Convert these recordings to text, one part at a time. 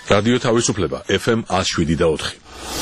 რადიო თავისუფლება FM 107.4.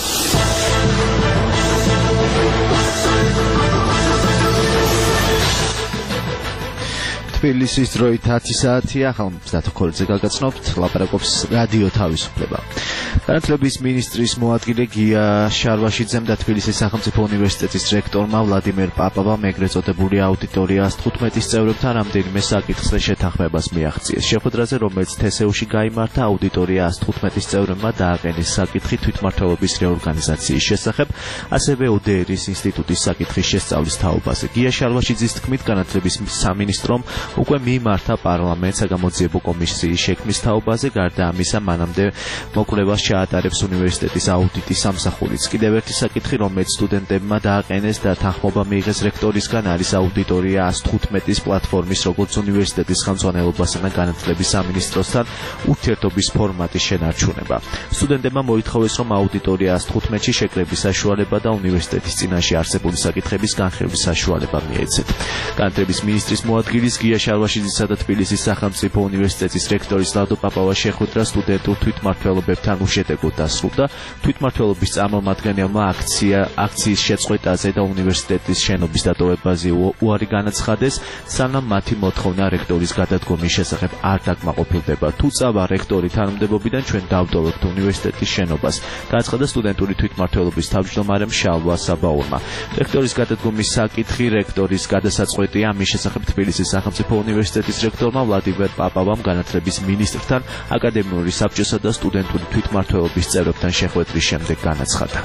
თბილისის დროით 10 საათია, ახალმწიფ ქორწზე გაგაცნობთ, ლაპარაკობს რადიო თავისუფლება. განათლების მინისტრის მოადგილე გია შარვაშიძემ და თბილისის სახელმწიფო უნივერსიტეტის რექტორმა ვლადიმერ პაპავამ ეგრეთ წოდებული აუდიტორიას 15-ის წევრებთან რამდენიმე საკითხზე შეთანხმებას მიაღწიეს. შეხვედრაზე, რომელიც თესეუში გაიმართა, აუდიტორიას 15-ის წევრებმა დააყენეს საკითხი თვითმმართველობის რეორგანიზაციის შესახებ, ასევე ოდერის ინსტიტუტის საკითხის შესწავლის თაობაზე. გია შარვაშიძის თქმით, განათლების სამინისტრომ უკვე მიმართა პარლამენტს საგამოძიებო კომისიის შექმნის თაობაზე, გარდა ამისა მანამდე მოკვლევას ჩაატარებს უნივერსიტეტის აუდიტის სამსახურიც. კიდევ ერთი საკითხი, რომელიც სტუდენტებმა დააყენეს და თანხმობა მიიღეს რექტორისგან, არის აუდიტორია 115-ის პლატფორმის, როგორც უნივერსიტეტის ხელმძღვანელობასა და განათლების სამინისტროსთან ურთიერთობის ფორმატის შენარჩუნება. სტუდენტებმა მოითხოვეს, რომ აუდიტორია 115-ში შეკრების საშუალება და უნივერსიტეტის წინაშე არსებული საკითხების განხილვის საშუალება მიეცეთ. განათლების მინისტრის მოადგილის გია შარვაშიძისა და თბილისის სახელმწიფო უნივერსიტეტის რექტორის ლადო პაპავას შეხვედრა სტუდენტურ თვითმმართველობებთან უშედეგოდ დასრულდა. თვითმმართველობის წარმომადგენელმა აქციის შეწყვეტაზე და უნივერსიტეტის შენობის დატოვებაზე უარი განაცხადეს, სანამ მათი მოთხოვნა რექტორის გადადგომის შესახებ არ დაკმაყოფილდება. თუ წავა რექტორი თანამდებობიდან, ჩვენ დავტოვებთ უნივერსიტეტის შენობას, გააცხადა სტუდენტური თვითმმართველობის თავმჯდომარემ შალვა საბაურმა. რექტორის გადადგომის საკითხი რექტორის გადასაწყვეტია, ამის შესახებ თბილისის სახელმწიფო უნივერსიტეტის რექტორმა ვლადიმერ პაპავამ განათლების მინისტრთან, აკადემიური საბჭოსა და სტუდენტური თვითმმართველობის წევრებთან შეხვედრის შემდეგ განაცხადა.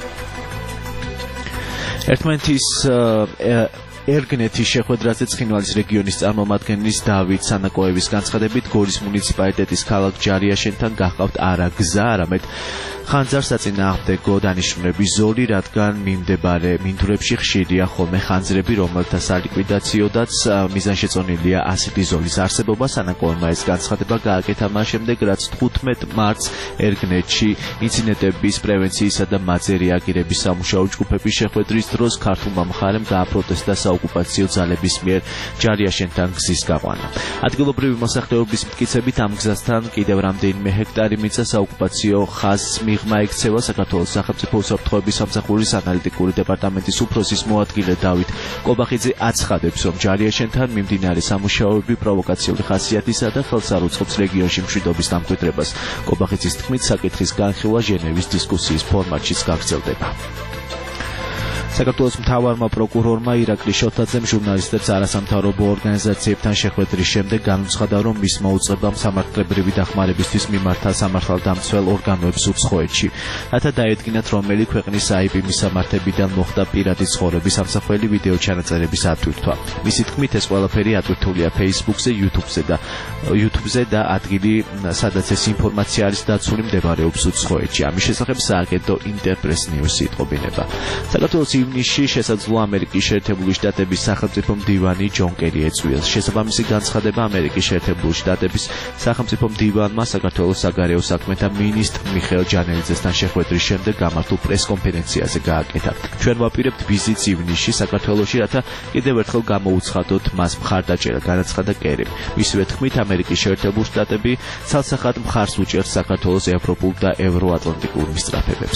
ერთმანეთის ერგნეთის შეხვედრაზე ცხინვალის რეგიონის წარმომადგენლის დავით სანაკოევის განცხადებით, გორის მუნიციპალიტეტის ქალაქ ჯარიაშენთან გაჰყავთ არა გზა, არამედ ხანძარსაწინააღმდეგო დანიშნულების ზოლი, რადგან მიმდებარე მინდვრებში ხშირია ხოლმე ხანძრები, რომელთა სალიკვიდაციოდაც მიზანშეწონილია ასეთი ზოლის არსებობა. სანაკოევმა ეს განცხადება გააკეთა მას შემდეგ, რაც 15 მარტს ერგნეთში ინციდენტების პრევენციისა და მათზე რეაგირების სამუშაო ჯგუფების შეხვედრის დროს ქართულმა მხარემ გააპროტესტა საოკუპაციო ძალების მიერ ჯარიაშენთან გზის გაყვანა. ადგილობრივი მოსახლეობის მტკიცებით, ამ გზასთან კიდევ რამდენიმე ჰექტარი მიწა საოკუპაციო ხაზს მიღმა ექცევა. საქართველოს სახელმწიფო უსაფრთხოების სამსახურის ანალიტიკური დეპარტამენტის უფროსის მოადგილე დავით კობახიძე აცხადებს, რომ ჯარიაშენთან მიმდინარე სამუშაოები პროვოკაციული ხასიათისა და ხელს არ უწყობს რეგიონში მშვიდობის დამკვიდრებას. კობახიძის თქმით, საკითხის განხილვა ჟენევის დისკუსიის ფორმატშიც გაგრძელდება. საქართველოს მთავარმა პროკურორმა ირაკლი შოთაძემ ჟურნალისტებს არასამთავრობო ორგანიზაციებთან შეხვედრის შემდეგ განუცხადა, რომ მის მოუწებამ სამართლებრივი დახმარებისთვის მიმართა სამართალდამცველ ორგანოებს უცხოეთში, რათა დაედგინათ, რომელი ქვეყნის IP მისამართებიდან მოხდა პირადი ცხოვრების ამსახველი ვიდეო ჩანაწერების ატვირთვა. მისი თქმით, ეს ყველაფერი ატვირთულია Facebook-ზე, YouTube-ზე და ადგილი, სადაც ეს ინფორმაცია არის დაცული, მდებარეობს უცხოეთში. ამის შესახებ სააგენტო ინტერპრეს ნიუსი იტყობინება. საქართველოს ივნისში შესაძლოა ამერიკის შეერთებული შტატების სახელმწიფო მდივანი ჯონ კერი ეწვიოს. შესაბამისი განცხადება ამერიკის შეერთებული შტატების სახელმწიფო მდივანმა საქართველოს საგარეო საქმეთა მინისტრ მიხეილ ჯანელიძესთან შეხვედრის შემდეგ გამართულ პრესკონფერენციაზე გააკეთა. ჩვენ ვაპირებთ ვიზიტს ივნისში საქართველოში, რათა კიდევ ერთხელ გამოუცხადოთ მას მხარდაჭერა, განაცხადა კერიმ. მისივე თქმით, ამერიკის შეერთებული შტატები ცალსახად მხარს უჭერს საქართველოს ევროპულ და ევროატლანტიკურ მისწრაფებებს.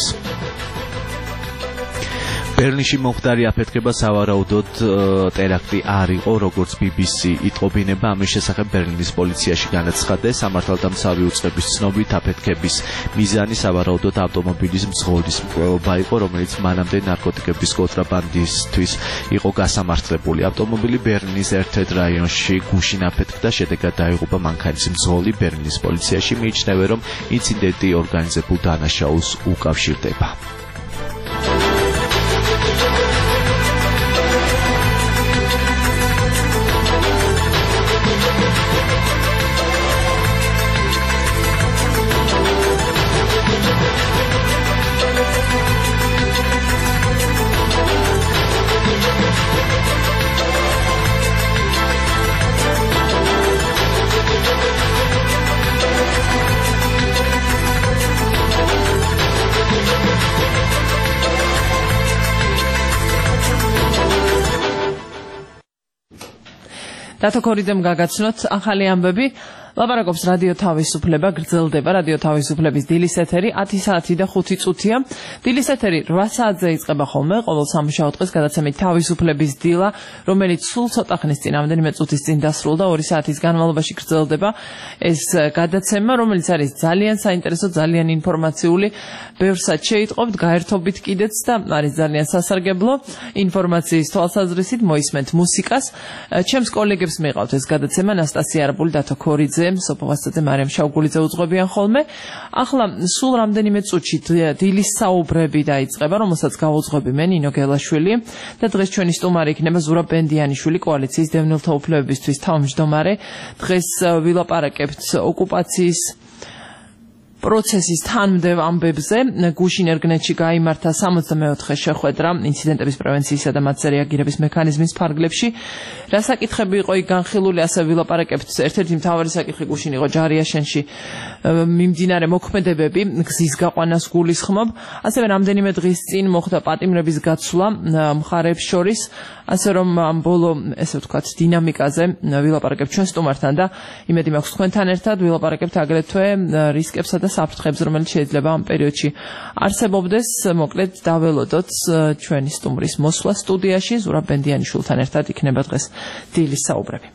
ბერლინში მომხდარი აფეთქება სავარაუდოდ ტერაქტი არ იყო, როგორც BBC იტყობინება. ამის შესახებ ბერლინის პოლიციაში განაცხადეს. სამართალდამცავი უწყების ცნობით, აფეთქების მიზანი სავარაუდოდ ავტომობილის მძღოლის მკვლელობა იყო, რომელიც მანამდე ნარკოტიკების კონტრაბანდისთვის იყო გასამართლებული. ავტომობილი ბერლინის ერთ-ერთ რაიონში გუშინ აფეთქდა, შედეგად დაიღუპა მანქანის მძღოლი. ბერლინის პოლიციაში მიიჩნევა, რომ ინციდენტი ორგანიზებულ დანაშაულს უკავშირდება. დათო ქორიძემ გაგაცნოთ ახალი ამბები. ლაპარაკობს რადიო თავისუფლება, გრძელდება რადიო თავისუფლების დილის ეთერი 10 საათი და 5 წუთია. დილის ეთერი 8 საათზე იწყება ხოლმე, ყოველ სამუშაო დღეს გადაცემით თავისუფლების დილა, რომელიც სულ ცოტა ხნის წინ, რამდენიმე წუთის წინ დასრულდა, 2 საათის განმავლობაში გრძელდება ეს გადაცემა, რომელიც არის ძალიან საინტერესო, ძალიან ინფორმაციული, ბევრსაც შეიტყობთ, გაერთობით კიდეც და არის ძალიან სასარგებლო ინფორმაციის თვალსაზრისით, მოისმენთ მუსიკას. ჩემს კოლეგებს მიყავთ ეს გადაცემა, ანასტასია არაბული, დათო ქორიძე, სოფო ვასაძე, მარიამ შავგულიძე უძღვებიან ხოლმე. ახლა სულ რამდენიმე წუთში დილის საუბრები დაიწყება, რომელსაც გავუძღვები მე, ნინო გელაშვილი და დღეს ჩვენი სტუმარი იქნება ზურაბ ბენდიანიშვილი, კოალიციის დევნილთა უფლებებისთვის თავმჯდომარე. დღეს ვილაპარაკებთ ოკუპაციის პროცესის თანმდევ ამბებზე. გუშინ ერგნეთში გაიმართა 64 შეხვედრა ინციდენტების პრევენციისა და მათზე რეაგირების მექანიზმის ფარგლებში. რა საკითხები იყო იქ განხილული, ასე ვილაპარაკებთ. ერთ-ერთი მთავარი საკითხი გუშინ იყო ჯარიაშენში მიმდინარე მოქმედებები, გზის გაყვანას გულისხმობ. ასევე რამდენიმე დღის წინ მოხდა პატიმრების გაცვლა მხარეებს შორის, ასე რომ ამ ბოლო, ესე ვთქვათ, დინამიკაზე ვილაპარაკებთ ჩვენ სტუმართან და იმედი მაქვს თქვენთან ერთად ვილაპარაკებთ აგრეთვე რისკებსა და საფრთხებს, რომელიც შეიძლება ამ პერიოდში არსებობდეს. მოკლედ დაველოდოთ ჩვენი სტუმრის მოსვლა სტუდიაში, ზურაბ ბენდიანიშვილთან ერთად იქნება დღეს დილის საუბრები.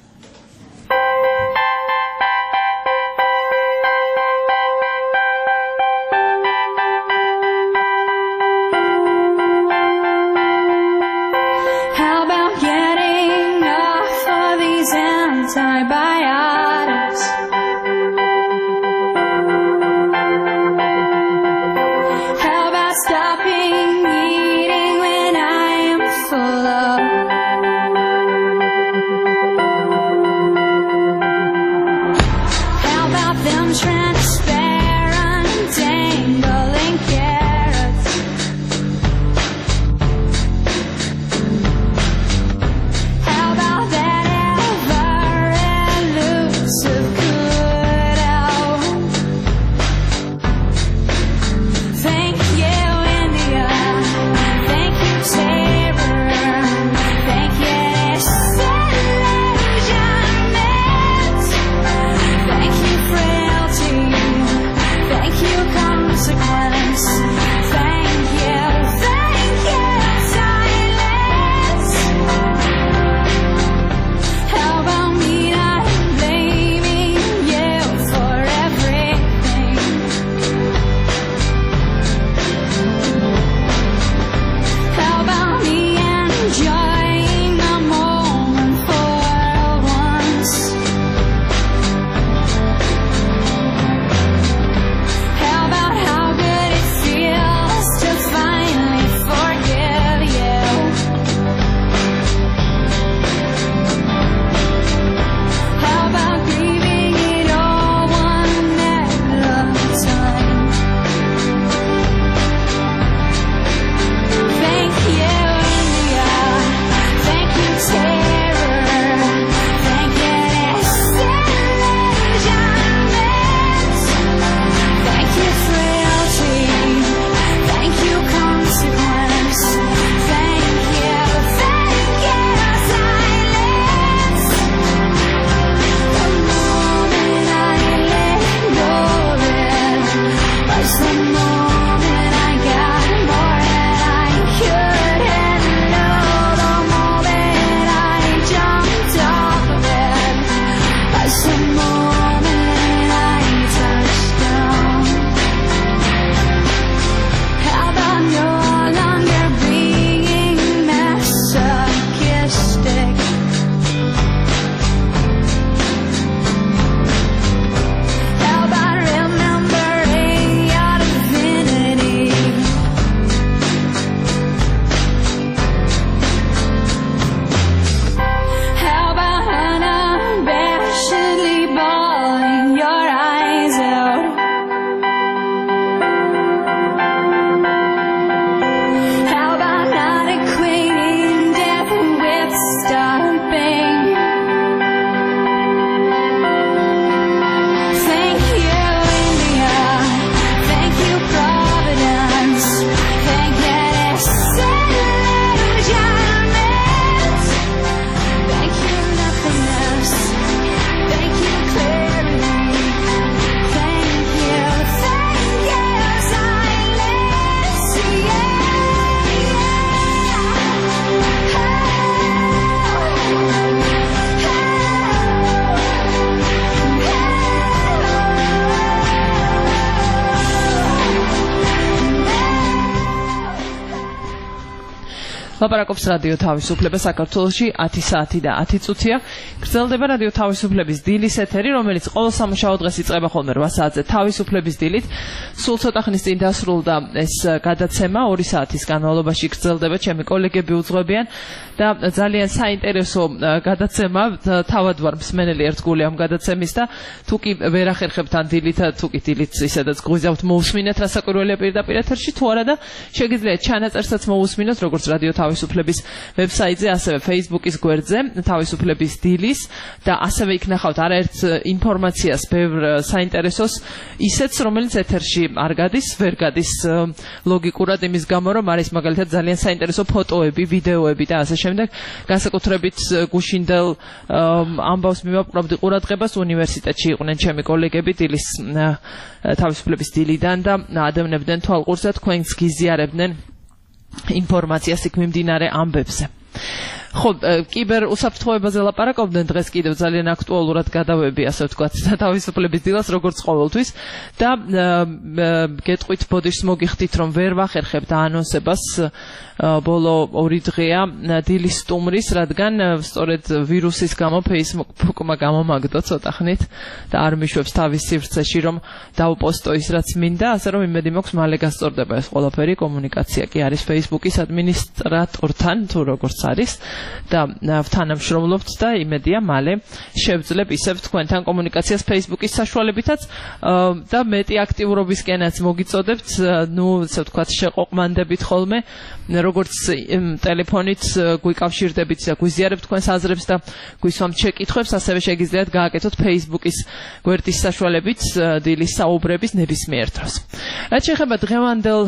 ლაპარაკობს რადიო თავისუფლება საქართველოში 10 საათი და 10 წუთია. გრძელდება რადიო თავისუფლების დილის ეთერი, რომელიც ყოველ სამუშაო დღეს იწყება ხოლმე 8 საათზე თავისუფლების დილით. სულ ცოტა ხნის წინ დასრულდა ეს გადაცემა, 2 საათის განმავლობაში გრძელდება, ჩემი კოლეგები უძღვებიან და ძალიან საინტერესო გადაცემა, თავად ვარ მსმენელი ერთგული ამ გადაცემის და თუ კი ვერ ახერხებთ ან დილით, თუ კი დილით ისედაც გვიზავთ მოусმინეთ რა საკვირველია პირდაპირ ეთერში, თუ არა და შეგიძლიათ ჩანაწერსაც მოусმინოთ როგორც რადიო თავისუფლების ვებსაიტზე, ასევე Facebook-ის გვერდზე, თავისუფლების დილის და ასევე იქ ნახავთ არაერთ ინფორმაციას, ბევრ საინტერესოს, ისეც რომელიც ეთერში არ გადის, ვერ გადის ლოგიკურად იმის გამო, რომ არის მაგალითად ძალიან საინტერესო ფოტოები, ვიდეოები და ასე შემდეგ. განსაკუთრებით გუშინდელ ამბავს მივაპყრობდი ყურადღებას, უნივერსიტეტში იყვნენ ჩემი კოლეგები დილის თავისუფლების დილიდან და ადევნებდნენ თვალყურს და თქვენს გიზიარებდნენ ინფორმაციას იქ მიმდინარე ამბებზე. ხო, კიბერ უსაფრთხოებაზე ლაპარაკობდნენ დღეს კიდევ ძალიან აქტუალურად გადავები, ასე ვთქვათ, თავისუფლების დილას, როგორც ყოველთვის და გეტყვით ბოდიშს მოგიხდით, რომ ვერ ვახერხებთ აანონსებას ბოლო 2 დღეა დილის სტუმრის, რადგან სწორედ ვირუსის გამო Facebook-მა გამომაგდო ცოტა ხნით და არ მიშვებს თავის სივრცეში, რომ დავპოსტო ის რაც მინდა, ასე რომ იმედი მაქვს მალე გასწორდება ეს ყველაფერი, კომუნიკაცია კი არის Facebook-ის ადმინისტრატორთან, თუ როგორც არის და თანამშრომლობთ და იმედია მალე შევძლებ ისევ თქვენთან კომუნიკაციას Facebook-ის საშუალებითაც და მეტი აქტიურობისკენაც მოგიწოდებთ, ნუ ესე ვთქვათ შეყოყმანდებით ხოლმე, როგორც ტელეფონით გვიკავშირდებით და გვიზიარებთ თქვენს აზრებს და გვისვამთ შეკითხვებს, ასევე შეგიძლიათ გააკეთოთ Facebook-ის გვერდის საშუალებით დილის საუბრების ნებისმიერ დროს. რაც შეეხება დღევანდელ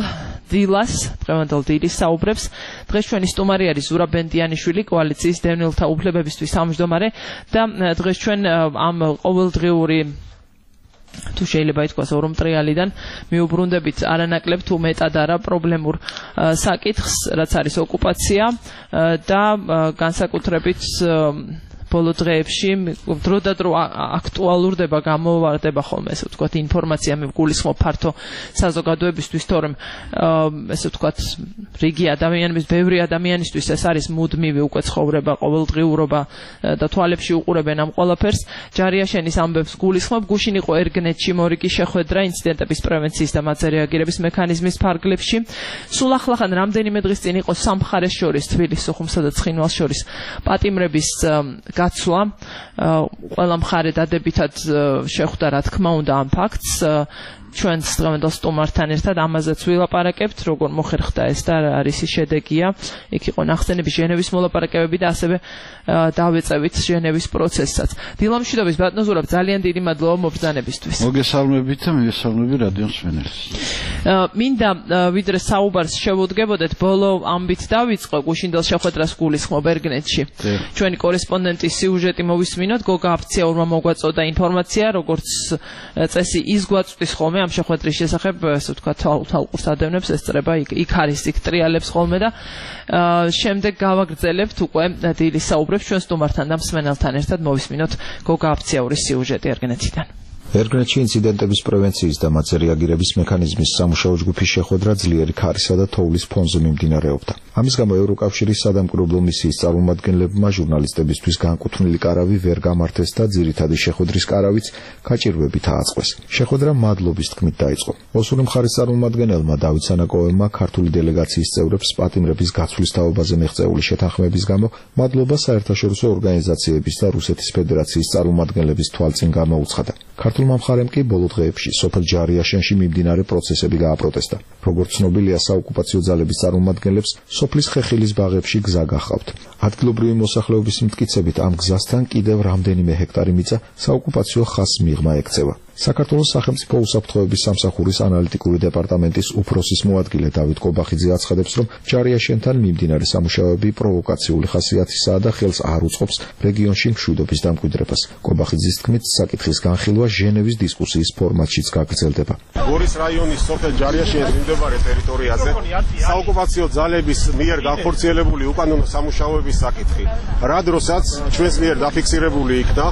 დილის საუბრებს, დღეს ჩვენი სტუმარი არის ზურაბ ბენდიანიშვილი, კოალიციის დევნილთა უფლებებისთვის თავმჯდომარე და დღეს ჩვენ ამ ყოველდღიური თუ შეიძლება ითქვას ორმტრიალიდან მიუბრუნდებით არანაკლებ თუ მეტად არა პრობლემურ საკითხს, რაც არის ოკუპაცია და განსაკუთრებით ბოლო დღეებში დროდადრო აქტუალურდება, გამოვარდება ხოლმე, ესე ვთქვათ, ინფორმაცია, მე ვგულისხმობ ფართო საზოგადოებისთვის, თორემ ესე ვთქვათ, რიგი ადამიანების, ბევრი ადამიანისთვის ეს არის მუდმივი უკვე ცხოვრება, ყოველდღიურობა და თვალებში უყურებენ ამ ყველაფერს. ჯარიაშენის ამბებს გულისხმობ, გუშინ იყო ერგნეთში მორიგი შეხვედრა ინციდენტების პრევენციის და მათზე რეაგირების მექანიზმის ფარგლებში. სულ ახლახან რამდენიმე დღის წინ იყო სამხარეს შორის, თბილისს, სოხუმსა და ცხინვალს შორის პატიმრების გაცვლა, ყველა მხარე დადებითად შეხვდა, რა თქმა უნდა, ამ ფაქტს. ჩვენს დღევანდელ სტუმართან ერთად ამაზეც ვილაპარაკებთ, როგორ მოხერხდა ეს და რა არის ის შედეგია. იქ იყო ნახსენები, ჟენევის მოლაპარაკებები და ასევე დავეწევით ჟენევის პროცესსაც. დილამშვიდობის ბატონო ზურაბ, ძალიან დიდი მადლობა მობრძანებისთვის. მოგესალმებით და მოგესალმები რადიო მსმენელს. მინდა ვიდრე საუბარს შევუდგებოდეთ, ბოლო ამბით დავიწყო, გუშინდელ შეხვედრას გულისხმობ ერგნეთში. ჩვენი კორესპონდენტის სიუჟეტი მოვისმინოთ, გოგა აფციაურმა მოგვაწოდა ინფორმაცია, როგორც წესი ის გვაწვდის ხოლმე ამ შეხვედრის შესახებ, ასე ვთქვათ, თვალყურს ადევნებს, ესწრება იქ არის, იქ ტრიალებს ხოლმე და შემდეგ გავაგრძელებთ უკვე დილის საუბრებს ჩვენ სტუმართან და მსმენელთან ერთად მოვისმინოთ გოგა აფციაურის სიუჟეტი ერგნეთიდან. ერგნეთში ინციდენტების პრევენციის და მათზე რეაგირების მექანიზმის სამუშაო ჯგუფის შეხვედრა ძლიერი ქარისა და თოვლის ფონზე მიმდინარეობდა. ამის გამო ევროკავშირის სადამკვირვებლო მისიის წარმომადგენლებმა ჟურნალისტებისთვის განკუთვნილი კარავი ვერ გამართეს და ძირითადი შეხვედრის კარავიც გაჭირვებით ააწყვეს. შეხვედრა მადლობის თქმით დაიწყო. ოსური მხარის წარმომადგენელმა დავით სანაკოევმა ქართული დელეგაციის წევრებს პატიმრების გაცვლის თაობაზე მიღწეული შეთანხმების გამო მადლობა საერთაშორისო ორგანიზაციების და რუსეთის ფედერაციის წარმომადგენლების თვალწინ გამოუცხადა. ქართულმა მხარემ კი ბოლო დღეებში სოფელ ჯარიაშენში მიმდინარე პროცესები გააპროტესტა. როგორც ცნობილია, საოკუპაციო ძალების წარმომადგენლებს სოფლის ხეხილის ბაღებში გზა გახავთ. ადგილობრივი მოსახლეობის მტკიცებით ამ გზასთან კიდევ რამდენიმე ჰექტარი მიწა საოკუპაციო ხაზს მიღმა ექცევა. საქართველოს სახელმწიფო უსაფრთხოების სამსახურის ანალიტიკური დეპარტამენტის უფროსის მოადგილე დავით კობახიძე აცხადებს, რომ ჯარიაშენთან მიმდინარე სამუშაოები პროვოკაციული ხასიათისაა და ხელს არ უწყობს რეგიონში მშვიდობის დამკვიდრებას. კობახიძის თქმით, საკითხის განხილვა ჟენევის დისკუსიის ფორმატშიც გაგრძელდება. გორის რაიონის სოფელ ჯარიაშენის მიმდებარე ტერიტორიაზე საოკუპაციო ძალების მიერ განხორციელებული უკანონო სამუშაოების საკითხი, რა დროსაც ჩვენს მიერ დაფიქსირებული იქნა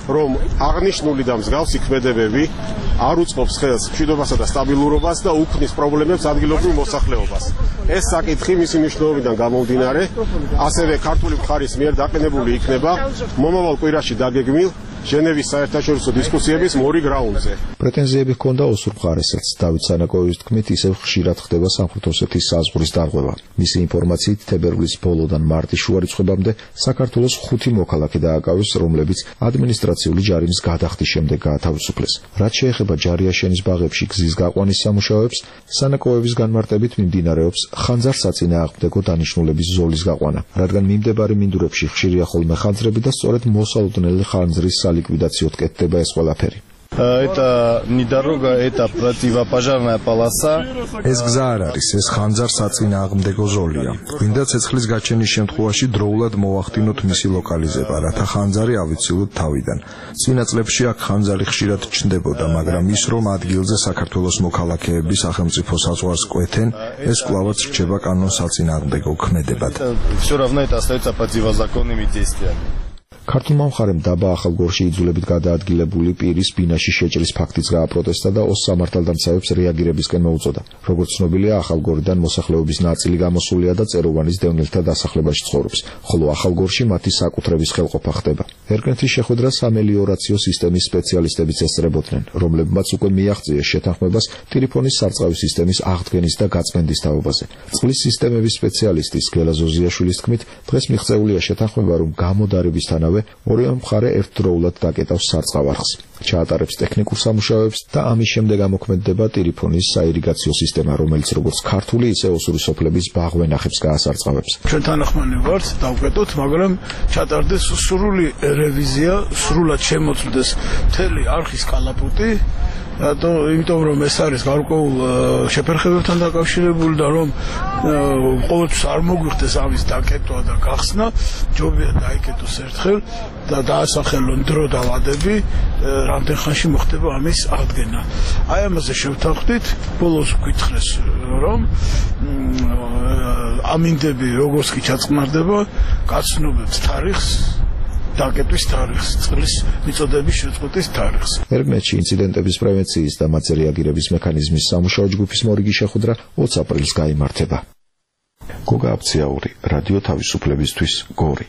რომ აღნიშნული და მსგავსი ქმედებები არ უწყობს ხელს მშვიდობასა და სტაბილურობას და უქმნის პრობლემებს ადგილობრივ მოსახლეობას. ეს საკითხი მისი მნიშვნელობიდან გამომდინარე, ასევე ქართული მხარის მიერ დაყენებული იქნება მომავალ კვირაში დაგეგმილ ჟენევის საერთაშორისო დისკუსიების მორიგ რაუნდზე. პრეტენზიები ჰქონდა ოსურ მხარესაც. დავით სანაკოევის თქმით, ისევ ხშირად ხდება სამხრეთ ოსეთის საზღვრის დარღვევა. მისი ინფორმაციით, თებერვლის ბოლოდან მარტის შუა რიცხვებამდე საქართველოს 5 მოქალაქე დააკავეს, რომლებიც ადმინისტრაციული ჯარიმის გადახდის შემდეგ გაათავისუფლეს. რაც შეეხება ჯარიაშენის ბაღებში გზის გაყვანის სამუშაოებს, სანაკოევის განმარტებით მიმდინარეობს ხანძარსაწინააღმდეგო დანიშნულების ზოლის გაყვანა, რადგან მიმდებარე მინდვრებში ხშირია ხოლმე ხანძრები და სწორედ მოსალოდნელი ხანძრის ликвидациот კეთდება ეს ყველაფერი. Это не дорога, это противопожарная полоса. ეს გზა არ არის, ეს ხანძარ-საწინააღმდეგო ზოლია. გვინდა ცეცხლის გაჩენის შემთხვევაში დროულად მოვახდინოთ მისი ლოკალიზება, რათა ხანძარი ავიცილოთ თავიდან. წინა წლებში აქ ხანძარი ხშირად ჩნდებოდა, მაგრამ ის რომ ადგილზე საქართველოს მოქალაქეები სახელმწიფო საზღვარს კვეთენ, ეს კვლავაც რჩება კანონსაწინააღმდეგო ქმედებად. Всё равно это остается противозаконными действиями. ქართულმა მხარემ დაბა ახალგორში იძულებით გადაადგილებული პირის ბინაში შეჭრის ფაქტიც გააპროტესტა და ოს სამართალდამცავებს რეაგირებისკენ მოუწოდა. როგორც ცნობილია, ახალგორიდან მოსახლეობის ნაწილი გამოსულია და წეროვანის დევნილთა დასახლებაში ცხოვრობს, ხოლო ახალგორში მათი საკუთრების ხელყოფა ხდება. ერკნეთის შეხვედრას ამელიორაციო სისტემის სპეციალისტებიც ესწრებოდნენ, რომლებმაც უკვე მიაღწიეს შეთანხმებას ტელეფონის სარწყავი სისტემის აღდგენის და გაწმენდის თაობაზე. წყლის სისტემების სპეციალისტის გელა ზოზიაშვილის თქმით, დღეს მიღწეულია შეთანხმება, რომ გამოდარებისთანავე ორივე მხარე ერთდროულად დაკეტავს სარწყავ არხს, ჩაატარებს ტექნიკურ სამუშაოებს და ამის შემდეგ ამოქმედდება ტელეფონის საირიგაციო სისტემა, რომელიც როგორც ქართული, ისე ოსური სოფლების ბაღვენახებს გაასარწყავებს. ჩვენ თანახმანი ვართ, დავკეტოთ, მაგრამ ჩატარდეს სრული რევიზია, სრულად შემოწმდეს მთელი არხის კალაპოტი. იმიტომ რომ ეს არის გარკვეულ შეფერხებებთან დაკავშირებული და რომ ყოველთვის არ მოგვიხდეს ამის დაკეტვა და გახსნა, ჯობია დაიკეტოს ერთხელ და დაასახელონ დრო და ვადები, რამდენ ხანში მოხდება ამის აღდგენა. აი ამაზე შევთანხმდით, ბოლოს ვკითხეს რომ ამინდები როგორც კი ჩაწყნარდება, გაცნობებს თარიღს დაკეტვის თარიღს, წყლის მიწოდების შეწყვეტის თარიღს. ერგნეთში ინციდენტების პრევენციის და მათზე რეაგირების მექანიზმის სამუშაო ჯგუფის მორიგი შეხვედრა 20 აპრილს გაიმართება. გოგა აფციაური, რადიო თავისუფლებისთვის, გორი.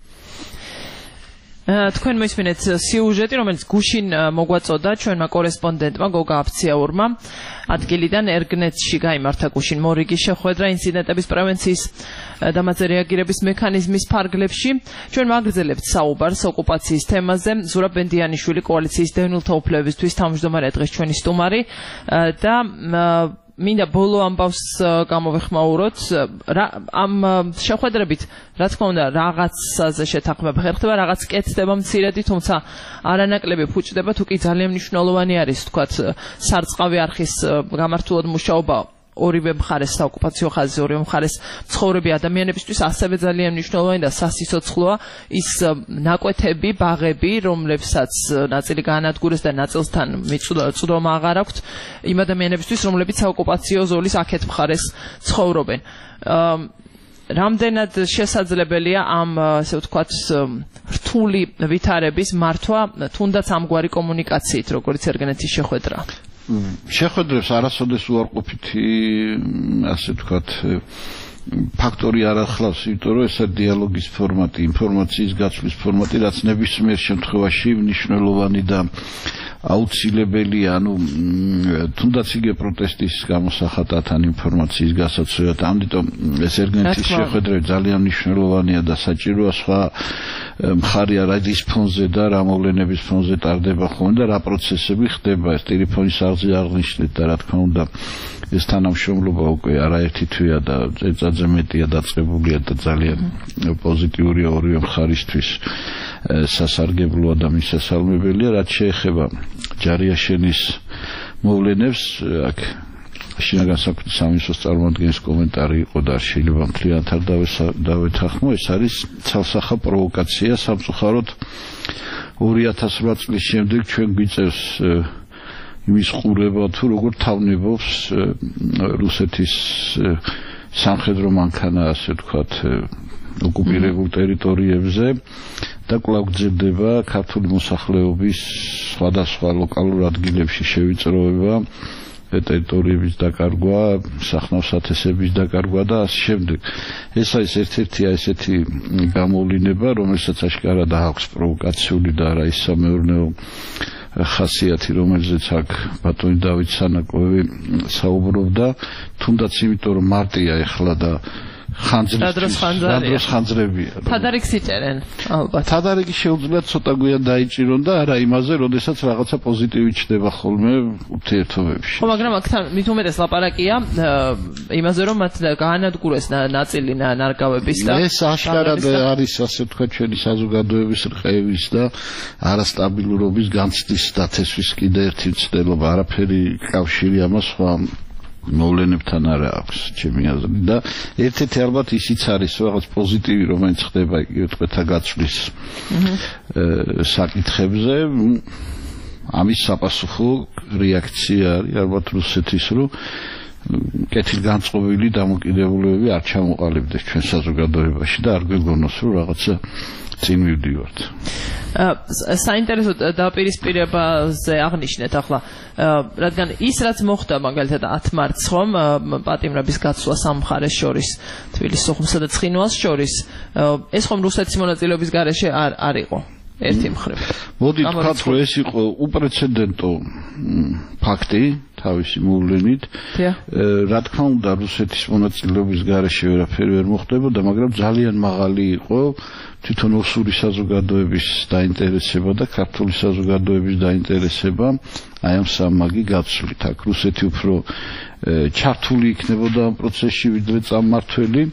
თქვენ მოისმინეთ სიუჟეტი, რომელიც გუშინ მოგვაწოდა ჩვენმა კორესპონდენტმა გოგა აფციაურმა. ადგილიდან ერგნეთში გაიმართა გუშინ მორიგი შეხვედრა ინციდენტების პრევენციის და მათზე რეაგირების მექანიზმის ფარგლებში. ჩვენ მაგრძელებთ საუბარს ოკუპაციის თემაზე. ზურაბ ბენდიანიშვილი, კოალიციის დევნილთა უფლებებისთვის თავმჯდომარე დღეს ჩვენი სტუმარი და მინდა ბოლო ამბავს გამოვეხმაუროთ. ამ შეხვედრებით, რა თქმა უნდა, რაღაცაზე შეთანხმება ხერხდება, რაღაც კეთდება მცირედი, თუმცა არანაკლები ფუჭდება, თუ კი ძალიან მნიშვნელოვანი არის, თქვათ, სარწყავი არხის გამართულად მუშაობა ორივე მხარეს, საოკუპაციო ხაზზე ორივე მხარეს მცხოვრები ადამიანებისთვის ასევე ძალიან მნიშვნელოვანი და სასიცოცხლოა ის ნაკვეთები, ბაღები, რომლებსაც ნაწილი გაანადგურეს და ნაწილთან მიწვდომა აღარ აქვთ იმ ადამიანებისთვის, რომლებიც საოკუპაციო ზოლის აქეთ მხარეს ცხოვრობენ. რამდენად შესაძლებელია ამ, ასე ვთქვათ, რთული ვითარების მართვა, თუნდაც ამგვარი კომუნიკაციით, როგორც ერგნეთის შეხვედრა? შეხვედრებს არასოდეს უარყოფითი, ასე ვთქვათ, ფაქტორი არ ახლავს, იმიტომ რომ ესა დიალოგის ფორმატი, ინფორმაციის გაცვლის ფორმატი, რაც ნებისმიერ შემთხვევაში მნიშვნელოვანი და აუცილებელია, ანუ თუნდაც იგივე პროტესტის გამოსახატად ან ინფორმაციის გასაცვლელად, ამიტომ ეს ერგნეთის შეხვედრები ძალიან მნიშვნელოვანია და საჭიროა სხვა მხარი არის ფონზე და რა მოვლენების ფონზე ტარდება ხოლმე და რა პროცესები ხდება, ეს ტელეფონის აღზრდა აღნიშნეთ და რა თქმა უნდა ეს თანამშრომლობა უკვე არაერთი თვეა და წელიწადზე მეტია დაწყებულია და ძალიან პოზიტიურია ორივე მხარისთვის სასარგებლოა და მისასალმებელია. რაც შეეხება ჯარიაშენის მოვლენებს, აქ შინაგან საქმეთა სამინისტროს წარმოადგენის კომენტარი იყო და შეიძლება მთლიანად არ დავეთანხმო, ეს არის ცალსახა პროვოკაცია. სამწუხაროდ 2008 წლის შემდეგ ჩვენ გვიწევს იმის ყურება, თუ როგორ თავნებობს რუსეთის სამხედრო მანქანა, ასე ვთქვათ, ოკუპირებულ ტერიტორიებზე და კვლავ გრძელდება ქართული მოსახლეობის სხვადასხვა ლოკალურ ადგილებში შევიწროება, ტერიტორიების დაკარგვა, სახნავ სათესების დაკარგვა და ასე შემდეგ. ეს არის ერთ-ერთი ესეთი გამოვლინება, რომელსაც აშკარად აქვს პროვოკაციული და არა ის სამეურნეო ხასიათი, რომელზეც აქ ბატონი დავით სანაკვევი საუბრობდა, თუნდაც იმიტომ რომ მარტია ეხლა და ხანძრისთვის ხანძრებია. თადარიგს იწერენ, ალბათ. თადარიგი შეუძლია ცოტა გვიან დაიჭირონ და არა იმაზე, როდესაც რაღაცა პოზიტივი ჩნდება ხოლმე ურთიერთობებში. ხო, მაგრამ აქ მით უმეტეს ლაპარაკია იმაზე, რომ მათ გაანადგურეს ნაწილი ნარგავების და ეს აშკარად არის, ასე ვთქვათ, ჩვენი საზოგადოების რყევის და არასტაბილურობის განცდის დათესვის კიდე ერთი მცდელობა, არაფერი კავშირი ამას სხვა მოვლენებთან არა აქვს ჩემი აზრით და ერთ-ერთი ალბათ ისიც არის რაღაც პოზიტივი რომელიც ხდება იგივე ტყვეთა გაცვლის საკითხებზე ამის საპასუხო რეაქცია არის ალბათ რუსეთის რომ კეთილგანწყობილი დამოკიდებულებები არ ჩამოყალიბდეს ჩვენ საზოგადოებაში და არ გვეგონოს რომ რაღაცა წინ მივდივართ. საინტერესო დაპირისპირებაზე აღნიშნეთ ახლა, რადგან ის რაც მოხდა მაგალითად 10 მარტს ხომ პატიმრების გაცვლა სამ მხარეს შორის, თბილისის სოხუმსა და ცხინვალს შორის, ეს ხომ რუსეთის მონაწილეობის გარეშე არ იყო. ერთი მხრივ. მოდით ვთქვათ, რომ ეს იყო უპრეცედენტო ფაქტი თავისი მოვლენით. რა თქმა უნდა, რუსეთის მონაწილეობის გარეშე ვერაფერი ვერ მოხდებოდა, მაგრამ ძალიან მაღალი იყო თვითონ ოსური საზოგადოების დაინტერესება და ქართული საზოგადოების დაინტერესება აი ამ სამმაგი გაცვლით. აქ რუსეთი უფრო ჩართული იქნებოდა ამ პროცესში, ვიდრე წარმმართველი.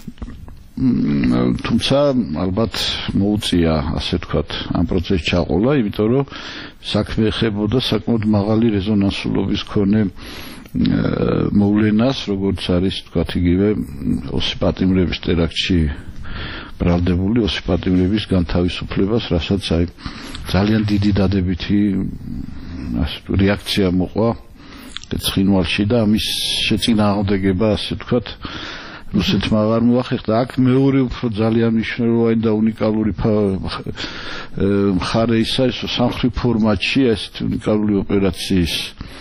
თუმცა ალბათ მოუწია, ასე ვთქვათ, ამ პროცესში ჩაყოლა, იმიტომ რომ საქმე ეხებოდა საკმაოდ მაღალი რეზონანსულობის მქონე მოვლენას, როგორც არის, ვთქვათ, იგივე ოსიპატიმრების ტერაქტში ბრალდებული ოსიპატიმრების განთავისუფლებას, რასაც აი ძალიან დიდი დადებითი რეაქცია მოყვა ცხინვალში და ამის შეწინააღმდეგება, ასე ვთქვათ, რუსეთმა აღარ მოახერხა. აქ მეორე უფრო ძალიან მნიშვნელოვანი და უნიკალური მხარე ის არის, რომ სამხრეთ ფორმატში ესეთი უნიკალური ოპერაციის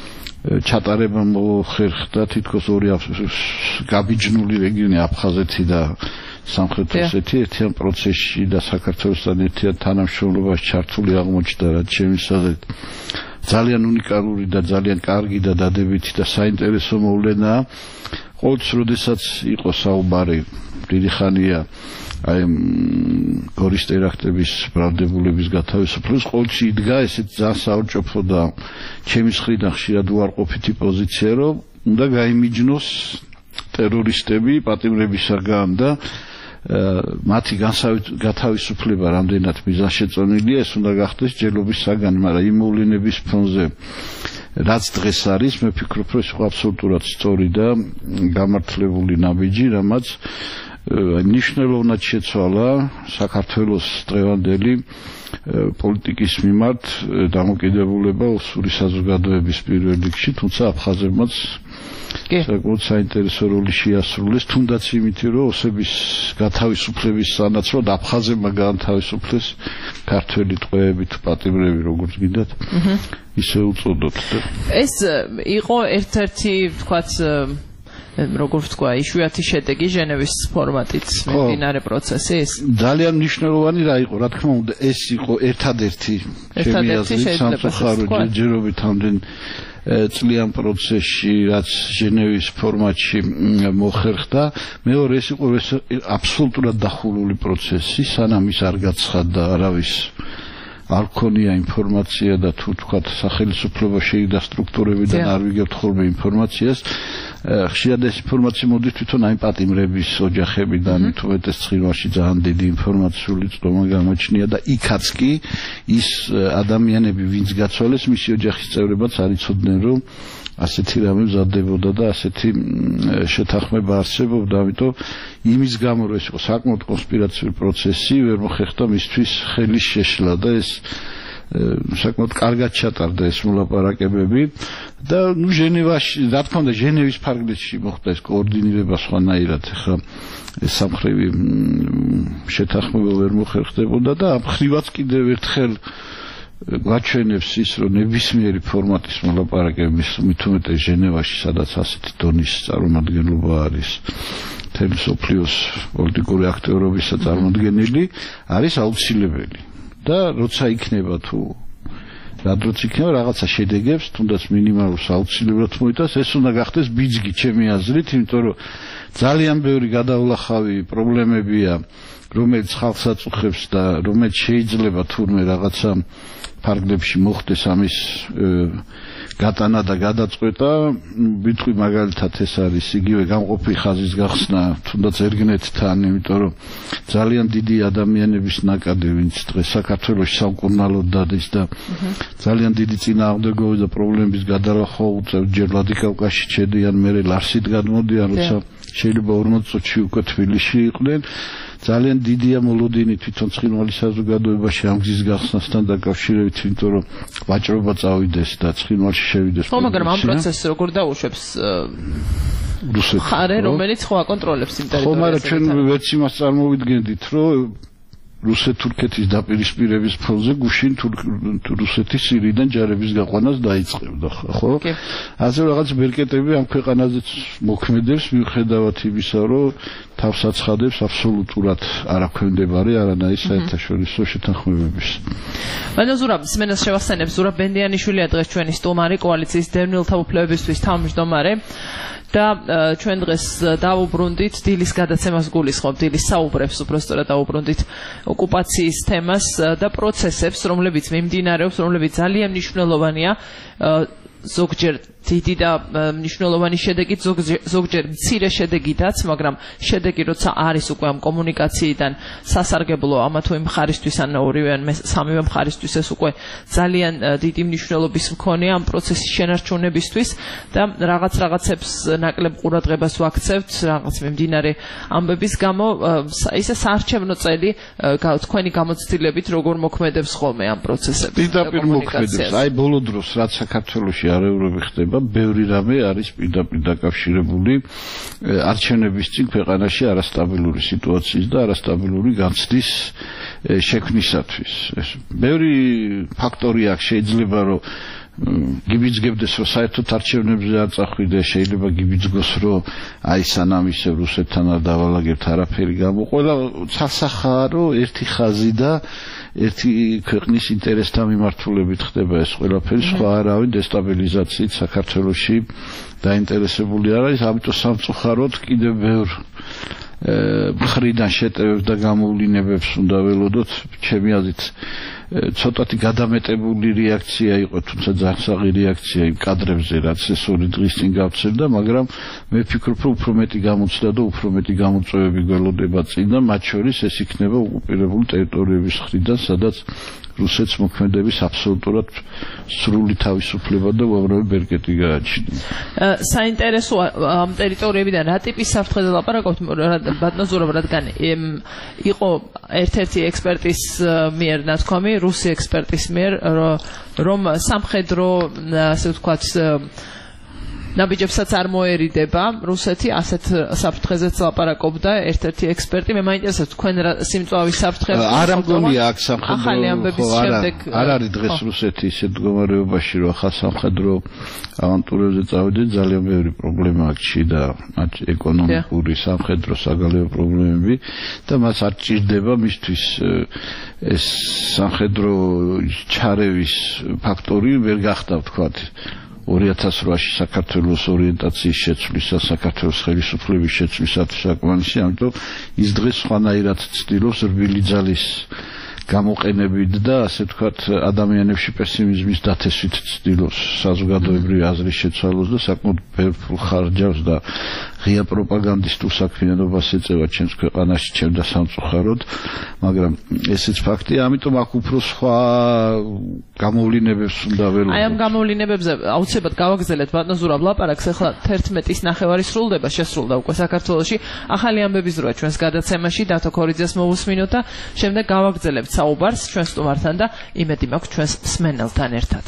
ჩატარება მოხერხდა თითქოს ორი გაბიჯნული რეგიონი აფხაზეთი და სამხრეთ ოსეთი ერთიან პროცესში და საქართველოსთან ერთიან თანამშრომლობაში ჩართული აღმოჩნდა, რაც ჩემი აზრით ძალიან უნიკალური და ძალიან კარგი და დადებითი და საინტერესო მოვლენაა. ყოველთვის, როდესაც იყო საუბარი დიდი ხანია აი გორის ტერაქტების ბრალდებულების გათავისუფლების, ყოველთვის იდგა ესეთ ძალიან საოჭოფო და ჩემი მხრიდან ხშირად უარყოფითი პოზიცია, რომ უნდა გაიმიჯნოს ტერორისტები პატიმრებისაგან და მათი გათავისუფლება რამდენად მიზანშეწონილია, ეს უნდა გახდეს ჯერობის საგანი, მაგრამ იმ მოვლენების ფონზე რაც დღეს არის, მე ვფიქრობ, რომ ეს იყო აბსოლუტურად სწორი და გამართლებული ნაბიჯი, რამაც მნიშვნელოვნად შეცვალა საქართველოს დღევანდელი პოლიტიკის მიმართ დამოკიდებულება ოსური საზოგადოების პირველ რიგში, თუმცა აფხაზებმაც საკმაოდ საინტერესო როლი შეასრულეს, თუნდაც იმითი, რომ ოსების გათავისუფლების სანაცვლოდ აფხაზებმა გაანთავისუფლეს ქართველი ტყვეები თუ პატიმრები, როგორც გინდათ, ისე უწოდოთ. ეს იყო ერთ-ერთი, ვთქვათ, როგორც ვთქვა, იშვიათი შედეგი ჟენევის ფორმატით მიმდინარე პროცესის. ძალიან მნიშვნელოვანი რა იყო, რა თქმა უნდა, ეს იყო ერთადერთი ჩემი აზრით სამწუხარო ჯერჯერობით ამდენ წლიან პროცესში, რაც ჟენევის ფორმატში მოხერხდა. მეორე ეს იყო აბსოლუტურად დახულული პროცესი, სანამ ის არ გაცხადდა, არავის არ ქონია ინფორმაცია და თუ თქვათ სახელმწიფო შეიგდა სტრუქტურებიდან არ ვიგებთ ხოლმე ინფორმაციას. ხშირად ეს ინფორმაცია მოდის თვითონ აი პატიმრების ოჯახებიდან, თუმეტეს ცხინვალში ძალიან დიდი ინფორმაციული წდომა გამოჩნია და იქაც კი ის ადამიანები, ვინც გაცვალეს, მისი ოჯახის წევრებიც არ იცოდნენ, რომ ასეთი რამე მზადდებოდა და ასეთი შეთანხმება არსებობდა, ამიტომ იმის გამო რომ ეს იყო საკმაოდ კონსპირაციული პროცესი, ვერ მოხერხდა მისთვის ხელის შეშლა და ეს საკმაოდ კარგად ჩატარდა ეს მოლაპარაკებები და ჟენევაში, რა თქმა უნდა, ჟენევის ფარგლებში მოხდა ეს კოორდინირება სხვანაირად, ხა სამხრივი შეთანხმება ვერ მოხერხდებოდა და ამ ხრივაც კიდევ ერთხელ გვაჩვენებს ის, რომ ნებისმიერი ფორმატის მოლაპარაკების მithumetes ჟენევაში, სადაც ასეთი დონის წარმომადგენლობა არის მთელი მსოფლიოს პოლიტიკური აქტიურობისა წარმოდგენილი, არის აუცილებელი და როცა იქნება თუ რადროც იქნება რაღაცა შედეგებს, თუნდაც მინიმალურს აუცილებლად მოიტანს, ეს უნდა გახდეს ბიძგი ჩემი აზრით, იმიტომ რომ ძალიან ბევრი გადავლახავი პრობლემებია, რომელიც ხალხს აწუხებს და რომელიც შეიძლება თურმე რაღაცა ფარგლებში მოხდეს ამის გატანა და გადაწყვეტა. ვიტყვი მაგალითად ეს არის იგივე გამყოფი ხაზის გახსნა თუნდაც ერგნეთთან, იმიტომ რომ ძალიან დიდი ადამიანების ნაკადი, ვინც დღეს საქართველოში სამკურნალოდ დადის და ძალიან დიდი წინააღმდეგობები და პრობლემების გადალახვა უწევს, ჯერ ვლადიკავკაზში ჩედიან, მერე ლარსით გადმოდიან, როცა შეიძლება 40 წუთში უკვე თბილისში იყვნენ. ძალიან დიდია მოლოდინი თვითონ ცხინვალის საზოგადოებაში ამ გზის გახსნასთან დაკავშირებით, იმიტომ რომ ვაჭრობა წავიდეს და ცხინვალში შევიდეს. ხო, მაგრამ ამ პროცესს როგორ დაუშვებს რუსეთი? ხარე, რომელიც ხო აკონტროლებს იმ ტერიტორიას. ხო, მაგრამ ჩვენ ვერც იმას წარმოვიდგენდით, რომ რუსეთ-თურქეთის დაპირისპირების ფონზე გუშინ რუსეთის სირიიდან ჯარების გაყვანას დაიწყებდა, ხო? ასე რაღაც ბერკეტები ამ ქვეყანაზეც მოქმედებს, მიუხედავად იმისა, რომ თავს აცხადებს აბსოლუტურად არაქვემდებარე არანაირი საერთაშორისო შეთანხმებების. მაგრამ ზურაბ სმენას შევახსენებ, ზურაბ ბენდიანიშვილია დღეს ჩვენი სტუმარი, კოალიციის დევნილთა უფლებებისთვის თავმჯდომარე. და ჩვენ დღეს დავუბრუნდით დილის გადაცემას გულისხმობთ, დილის საუბრებს უბრალოდ დავუბრუნდით ოკუპაციის თემას და პროცესებს, რომლებიც მიმდინარეობს, რომლებიც ძალიან მნიშვნელოვანია, ზოგჯერ დიდი და მნიშვნელოვანი შედეგით, ზოგჯერ მცირე შედეგითაც, მაგრამ შედეგი როცა არის უკვე ამ კომუნიკაციიდან სასარგებლო ამა თუ იმ მხარისთვის ან ორივე ან სამივე მხარისთვის, ეს უკვე ძალიან დიდი მნიშვნელობის მქონეა ამ პროცესის შენარჩუნებისთვის და რაღაცებს ნაკლებ ყურადღებას ვაქცევთ, რაღაც მიმდინარე ამბების გამო, ისე საარჩევნო წელი თქვენი გამოცდილებით როგორ მოქმედებს ხოლმე ამ პროცესებში? პირდაპირ მოქმედებს. აი ბოლო დროს რაც საქართველოში არეულები ხდება, ბევრი რამე არის პირდაპირ დაკავშირებული არჩევნების წინ ქვეყანაში არასტაბილური სიტუაციის და არასტაბილური განცდის შექმნისათვის. ბევრი ფაქტორი აქვს, შეიძლება რომ გიბიძგებდეს, რომ საერთოდ არჩევნებზე არ წახვიდე, შეიძლება გიბიძგოს, რომ აი სანამ ისე რუსეთთან არ დავალაგებთ არაფერი გამოყოლა, ცალსახაა, რომ ერთი ხაზი და ერთი ქვეყნის ინტერესთან მიმართულებით ხდება ეს ყველაფერი, სხვა არავინ დესტაბილიზაციით საქართველოში დაინტერესებული არ არის, ამიტომ სამწუხაროდ კიდევ ბევრ მხრიდან შეტევებს და გამოვლინებებს უნდა ველოდოთ. ჩემი აზრით ცოტათი გადამეტებული რეაქცია იყო, თუმცა ძაღსაღი რეაქცია იმ კადრებზე, რაც ეს 2 დღის წინ გავცემდა, მაგრამ მე ვფიქრობ, რომ უფრო მეტი გამოცდა და უფრო მეტი გამოწვევები გველოდება წინ და მათ შორის ეს იქნება ოკუპირებული ტერიტორიების მხრიდან, სადაც რუსეთს მოქმედების აბსოლუტურად სრული თავისუფლება და უამრავი ბერკეტი გააჩნია. საინტერესოა ამ ტერიტორიებიდან რა ტიპის საფრთხეზე ლაპარაკობთ, ბატონო ზურაბ, რადგან იყო ერთ-ერთი ექსპერტის მიერ ნათქვამი, რუსი ექსპერტის მიერ, რომ სამხედრო, ასე ვთქვათ, ნაბიჯებსაც არ მოერიდება რუსეთი, ასეთ საფრთხეზეც ლაპარაკობდა ერთ-ერთი ექსპერტი. მე მაინტერესებს თქვენ რა სიმწვავის საფრთხე არ ამგონია აქ სამხედრო ახალი ამბების შემდეგ არ არის დღეს რუსეთი ისეთ მდგომარეობაში, რომ ახალ სამხედრო ავანტურებზე წავიდეს, ძალიან ბევრი პრობლემა აქვს და მათ ეკონომიკური, სამხედრო, საგარეო პრობლემები და მას არ ჭირდება მისთვის ეს სამხედრო ჩარევის ფაქტორი ვერ გახდა, ვთქვათ, 2008-ში საქართველოს ორიენტაციის შეცვლისა, საქართველოს ხელისუფლების შეცვლისათვის საკმარისი, ამიტომ ის დღეს სხვანაირად ცდილობს რბილი ძალის გამოყენებით და ასე ვთქვათ ადამიანებში პესიმიზმის დათესვით ცდილობს საზოგადოებრივი აზრის შეცვალოს და საკმაოდ ბევრ ხარჯავს და ღია პროპაგანდისტულ საქმიანობას ეწევა ჩემს ქვეყანაში, ჩემ და სამწუხაროდ, მაგრამ ესეც ფაქტია, ამიტომ აქ უფრო სხვა გამოვლინებებს უნდა ველოდოთ. აი ამ გამოვლინებებზე აუცილებლად გავაგრძელეთ ბატონ ზურაბ ლაპარაკს, ახლა 11-ის ნახევარი სრულდება, შესრულდა უკვე საქართველოში. ახალი ამბების დროა ჩვენს გადაცემაში, დათო ქორიძეს მოვუსმინოთ და შემდეგ გავაგრძელებთ საუბარს ჩვენს სტუმართან და იმედი მაქვს ჩვენს მსმენელთან ერთად.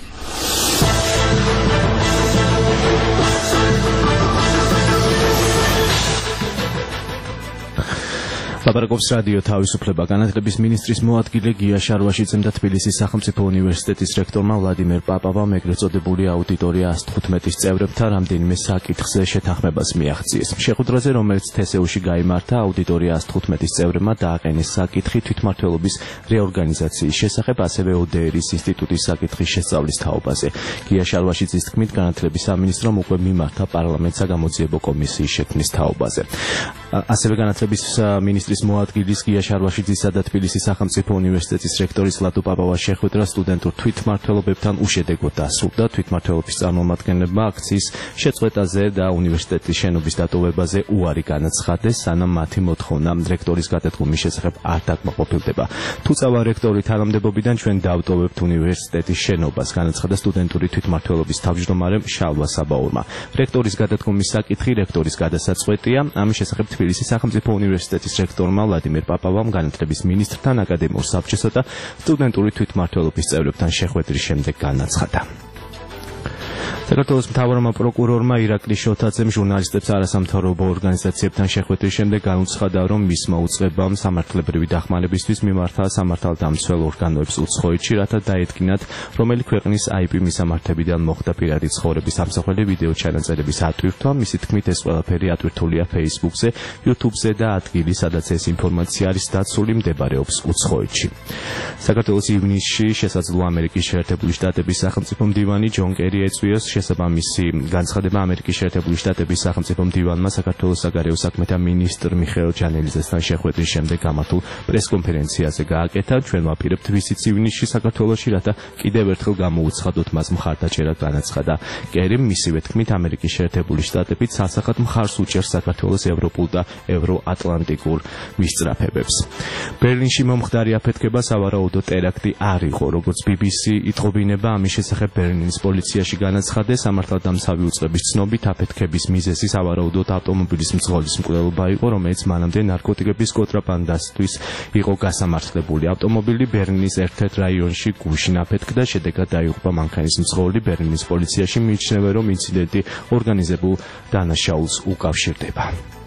ლაპარაკობს რადიო თავისუფლება. განათლების მინისტრის მოადგილე გია შარვაშიძემ და თბილისის სახელმწიფო უნივერსიტეტის რექტორმა ვლადიმერ პაპავამ ეგრეთ წოდებული აუდიტორია 115-ის წევრებთან რამდენიმე საკითხზე შეთანხმებას მიაღწიეს. შეხვედრაზე, რომელიც თესეუში გაიმართა, აუდიტორია 115-ის წევრებმა დააყენეს საკითხი თვითმმართველობის რეორგანიზაციის შესახებ, ასევე ოდეერის ინსტიტუტის საკითხის შესწავლის თაობაზე. გია შარვაშიძის თქმით, განათლების სამინისტრომ უკვე მიმართა პარლამენტს საგამოძიებო კომისიის შექმნის თაობაზე. ასევე განათლების მინისტრის მოადგილის გია შარვაშიძისა და თბილისის სახელმწიფო უნივერსიტეტის რექტორის ლადო პაპავას შეხვედრა სტუდენტურ თვითმმართველობებთან უშედეგოდ დასრულდა. თვითმმართველობის წარმომადგენლებმა აქციის შეწყვეტაზე და უნივერსიტეტის შენობის დატოვებაზე უარი განაცხადეს, სანამ მათი მოთხოვნა რექტორის გადადგომის შესახებ არ დაკმაყოფილდება. თუ წავა რექტორი თანამდებობიდან, ჩვენ დავტოვებთ უნივერსიტეტის შენობას, განაცხადა სტუდენტური თვითმმართველობის თავმჯდომარემ შალვა საბაურმა. რექტორის გადადგომის საკითხი რექტორის გადასაწყვეტია. ამის შესახებ თბილისის სახელმწიფო უნივერსიტეტის რექტორმა ვლადიმერ პაპავამ განათლების მინისტრთან, აკადემიურ საბჭოსა და სტუდენტური თვითმმართველობის წევრებთან შეხვედრის შემდეგ განაცხადა. საქართველოს მთავარმა პროკურორმა ირაკლი შოთაძემ ჟურნალისტებს არასამთავრობო ორგანიზაციებთან შეხვედრის შემდეგ განუცხადა, რომ მისმა უწყებამ სამართლებრივი დახმარებისთვის მიმართა სამართალდამცველ ორგანოებს უცხოეთში, რათა დაედგინათ, რომელი ქვეყნის IP მისამართებიდან მოხდა პირადი ცხოვრების ამსახველი ვიდეო ჩანაწერების ატვირთვა. მისი თქმით, ეს ყველაფერი ატვირთულია Facebook-ზე, YouTube-ზე და ადგილი, სადაც ეს ინფორმაცია არის დაცული, მდებარეობს უცხოეთში. საქართველოს ივნისში შესაძლოა ამერიკის შეერთებული შტატების სახელმწიფო მდივანი ჯონ კერი ეწვიოს შესაბამისი განცხადება ამერიკის შეერთებული შტატების სახელმწიფო მდივანმა საქართველოს საგარეო საქმეთა მინისტრ მიხეილ ჯანელიძესთან შეხვედრის შემდეგ გამართულ პრესკონფერენციაზე გააკეთა. ჩვენ ვაპირებთ ვიზიტს ივნისში საქართველოში, რათა კიდევ ერთხელ გამოუცხადოთ მას მხარდაჭერა, განაცხადა კერიმ. მისივე თქმით, ამერიკის შეერთებული შტატები ცალსახად მხარს უჭერს საქართველოს ევროპულ და ევროატლანტიკურ მისწრაფებებს. ბერლინში მომხდარი აფეთქება სავარაუდო ტერაქტი არ იყო, როგორც BBC იტყობინება. ამის შესახებ ბერლინის პოლიციაში განაცხადა, სამართალდამცავი უწყების ცნობით აფეთქების მიზეზი სავარაუდოდ ავტომობილის მძღოლის მკვლელობა იყო, რომელიც მანამდე ნარკოტიკების კონტრაბანდასთვის იყო გასამართლებული. ავტომობილი ბერლინის ერთ-ერთ რაიონში გუშინ აფეთქდა, შედეგად დაიღუპა მანქანის მძღოლი. ბერლინის პოლიციაში მიიჩნევა, რომ ინციდენტი ორგანიზებულ დანაშაულს უკავშირდება.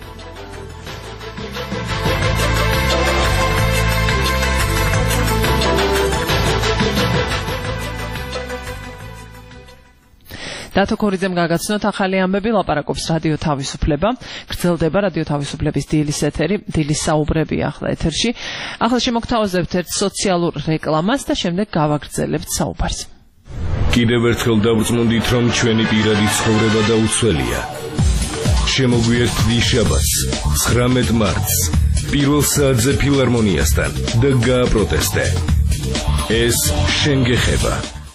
დათო ქორიძემ გაგაცნოთ ახალი ამბები, ლაპარაკობს რადიო თავისუფლება. გრძელდება რადიო თავისუფლების დილის ეთერი, დილის საუბრები ახლა ეთერში. ახლა შემოგთავაზებთ ერთ სოციალურ რეკლამას და შემდეგ გავაგრძელებთ საუბარს. კიდევ ერთხელ დავწმუნდით, რომ ჩვენი პირადი ცხოვრება დაუცველია. შემოგვიერთდი შაბათს, 19 მარტს, პირველ საათზე ფილარმონიასთან და გააპროტესტე. ეს შენ გეხება.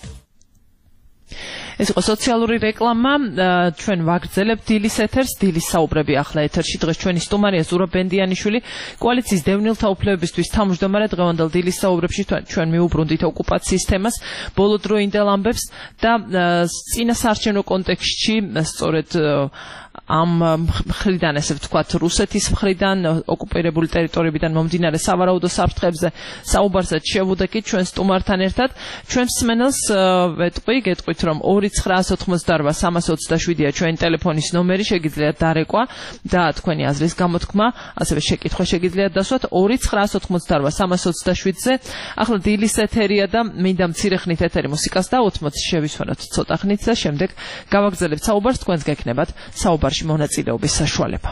ეს იყო სოციალური რეკლამა, ჩვენ ვაგრძელებთ დილის ეთერს, დილის საუბრები ახლა ეთერში. დღეს ჩვენი სტუმარია ზურაბ ბენდიანიშვილი, კოალიციის დევნილთა უფლებებისთვის თავმჯდომარე. დღევანდელ დილის საუბრებში ჩვენ მიუბრუნდით ოკუპაციის თემას, ბოლოდროინდელ ამბებს და წინა საარჩევნო კონტექსტში სწორედ ამ მხრიდან, ესე ვთქვათ, რუსეთის მხრიდან, ოკუპირებული ტერიტორიებიდან მომდინარე სავარაუდო საფრთხებზე საუბარსაც შევუდექით ჩვენ სტუმართან ერთად. ჩვენ მსმენელს ვეტყვი, გეტყვით, რომ 2988327-ია ჩვენი ტელეფონის ნომერი, შეგიძლიათ დარეკვა და თქვენი აზრის გამოთქმა, ასევე შეკითხვა შეგიძლიათ დასვათ 2988327-ზე. ახლა დილის ეთერია და მინდა მცირე ხნით ეთერი მუსიკას დავუთმოთ, შევისვენოთ ცოტა ხნით და შემდეგ გავაგრძელებთ საუბარს, თქვენს გექნებათ საუბარში მონაწილეობის საშუალება.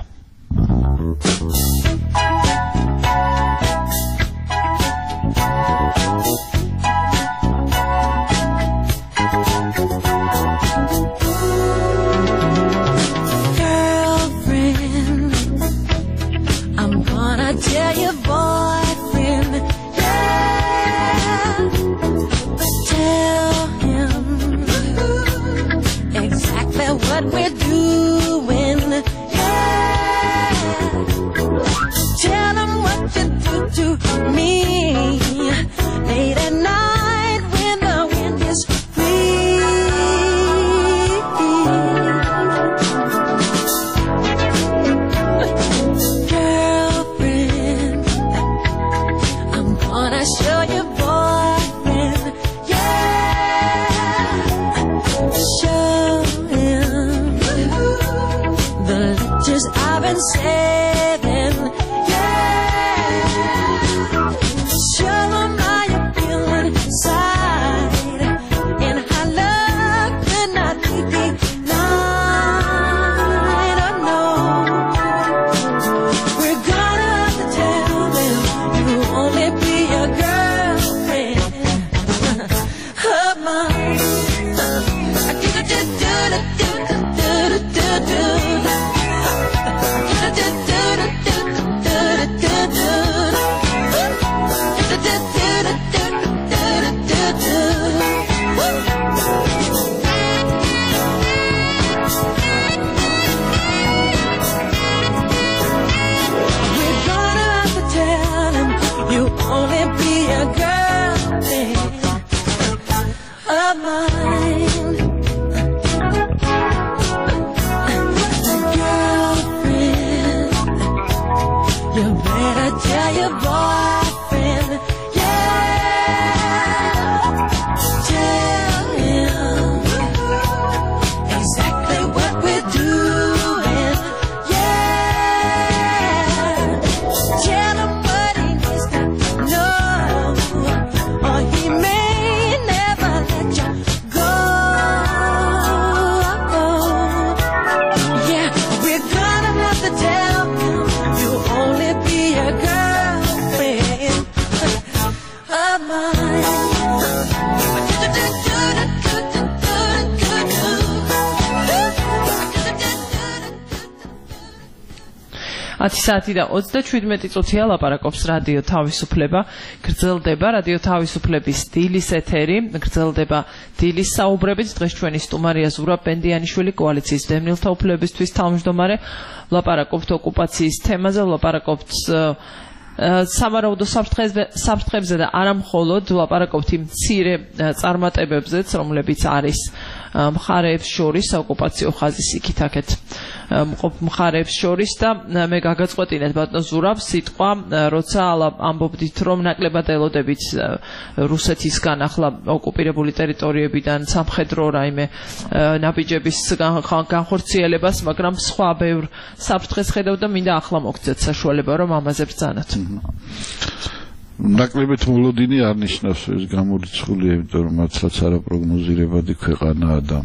What we're doing, yeah. 10 საათი და 37 წუთია ლაპარაკობს რადიო თავისუფლება. გრძელდება რადიო თავისუფლების დილის ეთერი, გრძელდება დილის საუბრებით. დღეს ჩვენი სტუმარია ზურაბ ბენდიანიშვილი, კოალიციის დევნილთა უფლებისთვის თავმჯდომარე. ლაპარაკობთ ოკუპაციის თემაზე, ლაპარაკობთ სამარაუდო საფრთხებზე და არა მხოლოდ, ლაპარაკობთ იმ მცირე წარმატებებზეც, რომლებიც არის მხარეებს შორის ოკუპაციო ხაზის იქით-აქეთ მყოფ მხარეებს შორის და მე გაგაწყვეტინეთ ბატონ ზურაბ სიტყვა, როცა ამბობდით, რომ ნაკლებად ელოდებით რუსეთისგან ახლა ოკუპირებული ტერიტორიებიდან სამხედრო რაიმე ნაბიჯების განხორციელებას, მაგრამ სხვა ბევრ საფრთხეს ხედავ და მინდა ახლა მოგცეთ საშუალება, რომ ამაზე ბრძანოთ. ნაკლებად მოლოდინი არ ნიშნავს ეს გამორიცხულია, იმიტომ რომ მართლაც არაპროგნოზირებადი ქვეყანაა და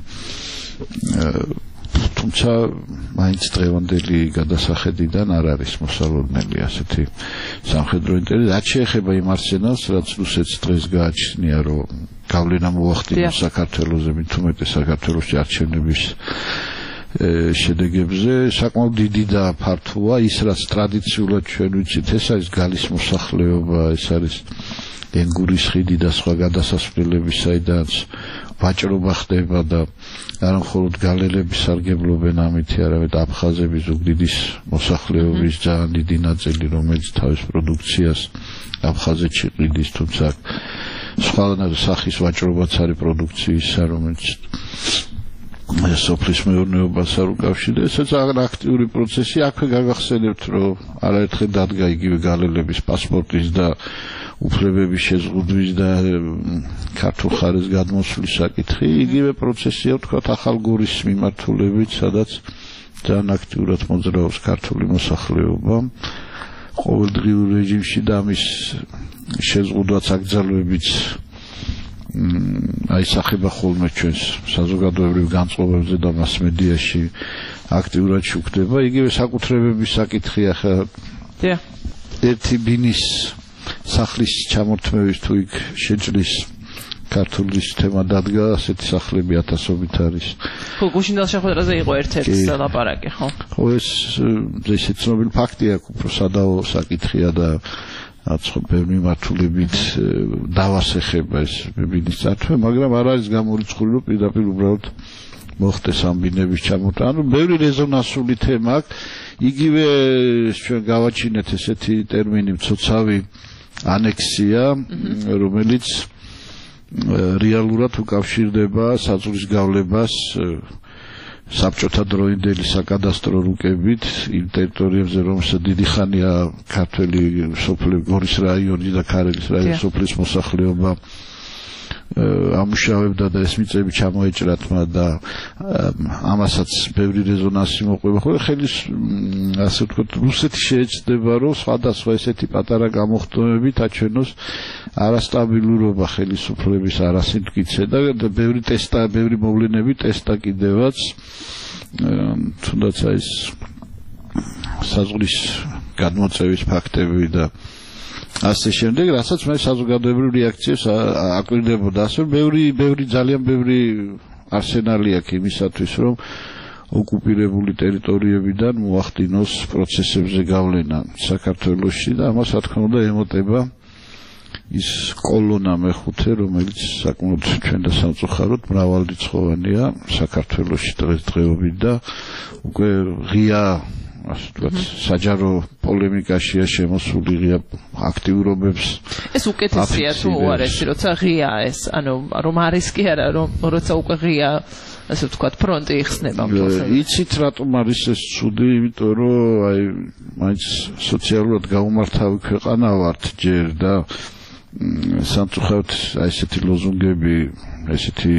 თუმცა მაინც დღევანდელი გადასახედიდან არ არის მოსალოდნელი ასეთი სამხედრო ინტერესი. რაც შეეხება იმ არსენალს, რაც რუსეთს დღეს გააჩნია, რომ გავლენა მოახდინოს საქართველოზე, მით უმეტე საქართველოში არჩევნების შედეგებზე, საკმაოდ დიდი და ფართოა. ის რაც ტრადიციულად ჩვენ ვიცით, ეს არის გალის მოსახლეობა, ეს არის ენგურის ხიდი და სხვა გადასასვლელები, საიდანაც ვაჭრობა ხდება და არა მხოლოდ გალელები სარგებლობენ ამით, არამედ აფხაზები ზუგდიდის მოსახლეობის ძალიან დიდი ნაწილი, რომელიც თავის პროდუქციას აფხაზეთში ყიდის, თუმცა სხვა სახის ვაჭრობაც არის პროდუქციისა, რომელიც სოფლის მეურნეობას არ უკავშირდება. ეს ძალიან აქტიური პროცესი. აქვე გაგახსენებთ, რომ არაერთხელ დადგა იგივე გალელების პასპორტის და უფლებების შეზღუდვის და ქართულ ხარეს გადმოსვლის საკითხი. იგივე პროცესია, ვთქვათ, ახალგორის მიმართულებით, სადაც ძალიან აქტიურად მოძრაობს ქართული მოსახლეობა ყოველდღიურ რეჟიმში და ამის შეზღუდვაც აკრძალვებიც აისახება ხოლმე ჩვენს საზოგადოებრივ განწყობებზე და მასმედიაში აქტიურად შუქდება. იგივე საკუთრებების საკითხი ახლა ერთი ბინის სახლის ჩამორთმევის თუ იქ შეჭრის ქართულის თემა დადგა, ასეთი სახლები ათასობით არის. ხო, გუშინდელ შეხვედრაზე იყო ერთ-ერთი ლაპარაკი, ხო? ხო, ეს ისე ცნობილი ფაქტია, უფრო სადაო საკითხია და აცხო ბევრი მიმართულებით დავასეხება ეს ბინის წართვა, მაგრამ არ არის გამორიცხული, რომ პირდაპირ უბრალოდ მოხდეს ამ ბინების ჩამოტანა. ანუ ბევრი რეზონანსული თემა აქვს. იგივე ჩვენ გავაჩინეთ ესეთი ტერმინი მცოცავი ანექსია, რომელიც რეალურად უკავშირდება საზღვრის გავლებას საბჭოთა დროინდელი საკადასტრო რუკებით იმ ტერიტორიებზე, რომელსაც დიდი ხანია ქართველი სოფლები, გორის რაიონი და ქარელის რაიონის სოფლის მოსახლეობა ამუშავებდა და ეს მიწები ჩამოეჭრათ და ამასაც ბევრი რეზონანსი მოყვება. ხოლო ხელის ასე ვთქვათ, რუსეთი შეეცდება, რომ სხვადასხვა ესეთი პატარა გამოხდომებით აჩვენოს არასტაბილურობა ხელისუფლების არასიმტკიცე და ბევრი ტესტა, ბევრი მოვლენები ტესტა კიდევაც, თუნდაც ეს საზღვრის გადმოწევის ფაქტები და ასე შემდეგ, რასაც მე საზოგადოებრივ რეაქციებს აკვირდებოდა. ასე ბევრი ძალიან ბევრი არსენალი აქვს იმისათვის, რომ ოკუპირებული ტერიტორიებიდან მოახდინოს პროცესებზე გავლენა საქართველოში და ამას რა თქმა უნდა ემოტება ის კოლონა მეხუთე, რომელიც საკმაოდ ჩვენ და სამწუხაროდ მრავალრიცხოვანია საქართველოში დღესდღეობით და უკვე ღია ასე ვთქვათ, საჯარო პოლემიკაშია შემოსული ღია აქტიურობებს. ეს უკეთესია თუ უარესი, როცა ღია ეს, ანუ რომ არის კი არა, რომ როცა უკვე ღია ასე ვთქვათ, ფრონტი იხსნება მთლიანად. იცით რატომ არის ეს ცუდი? იმიტომ რომ აი მაინც სოციალურად გაუმართავი ქვეყანა ვართ ჯერ და სამწუხაროდ აი ესეთი ლოზუნგები, ესეთი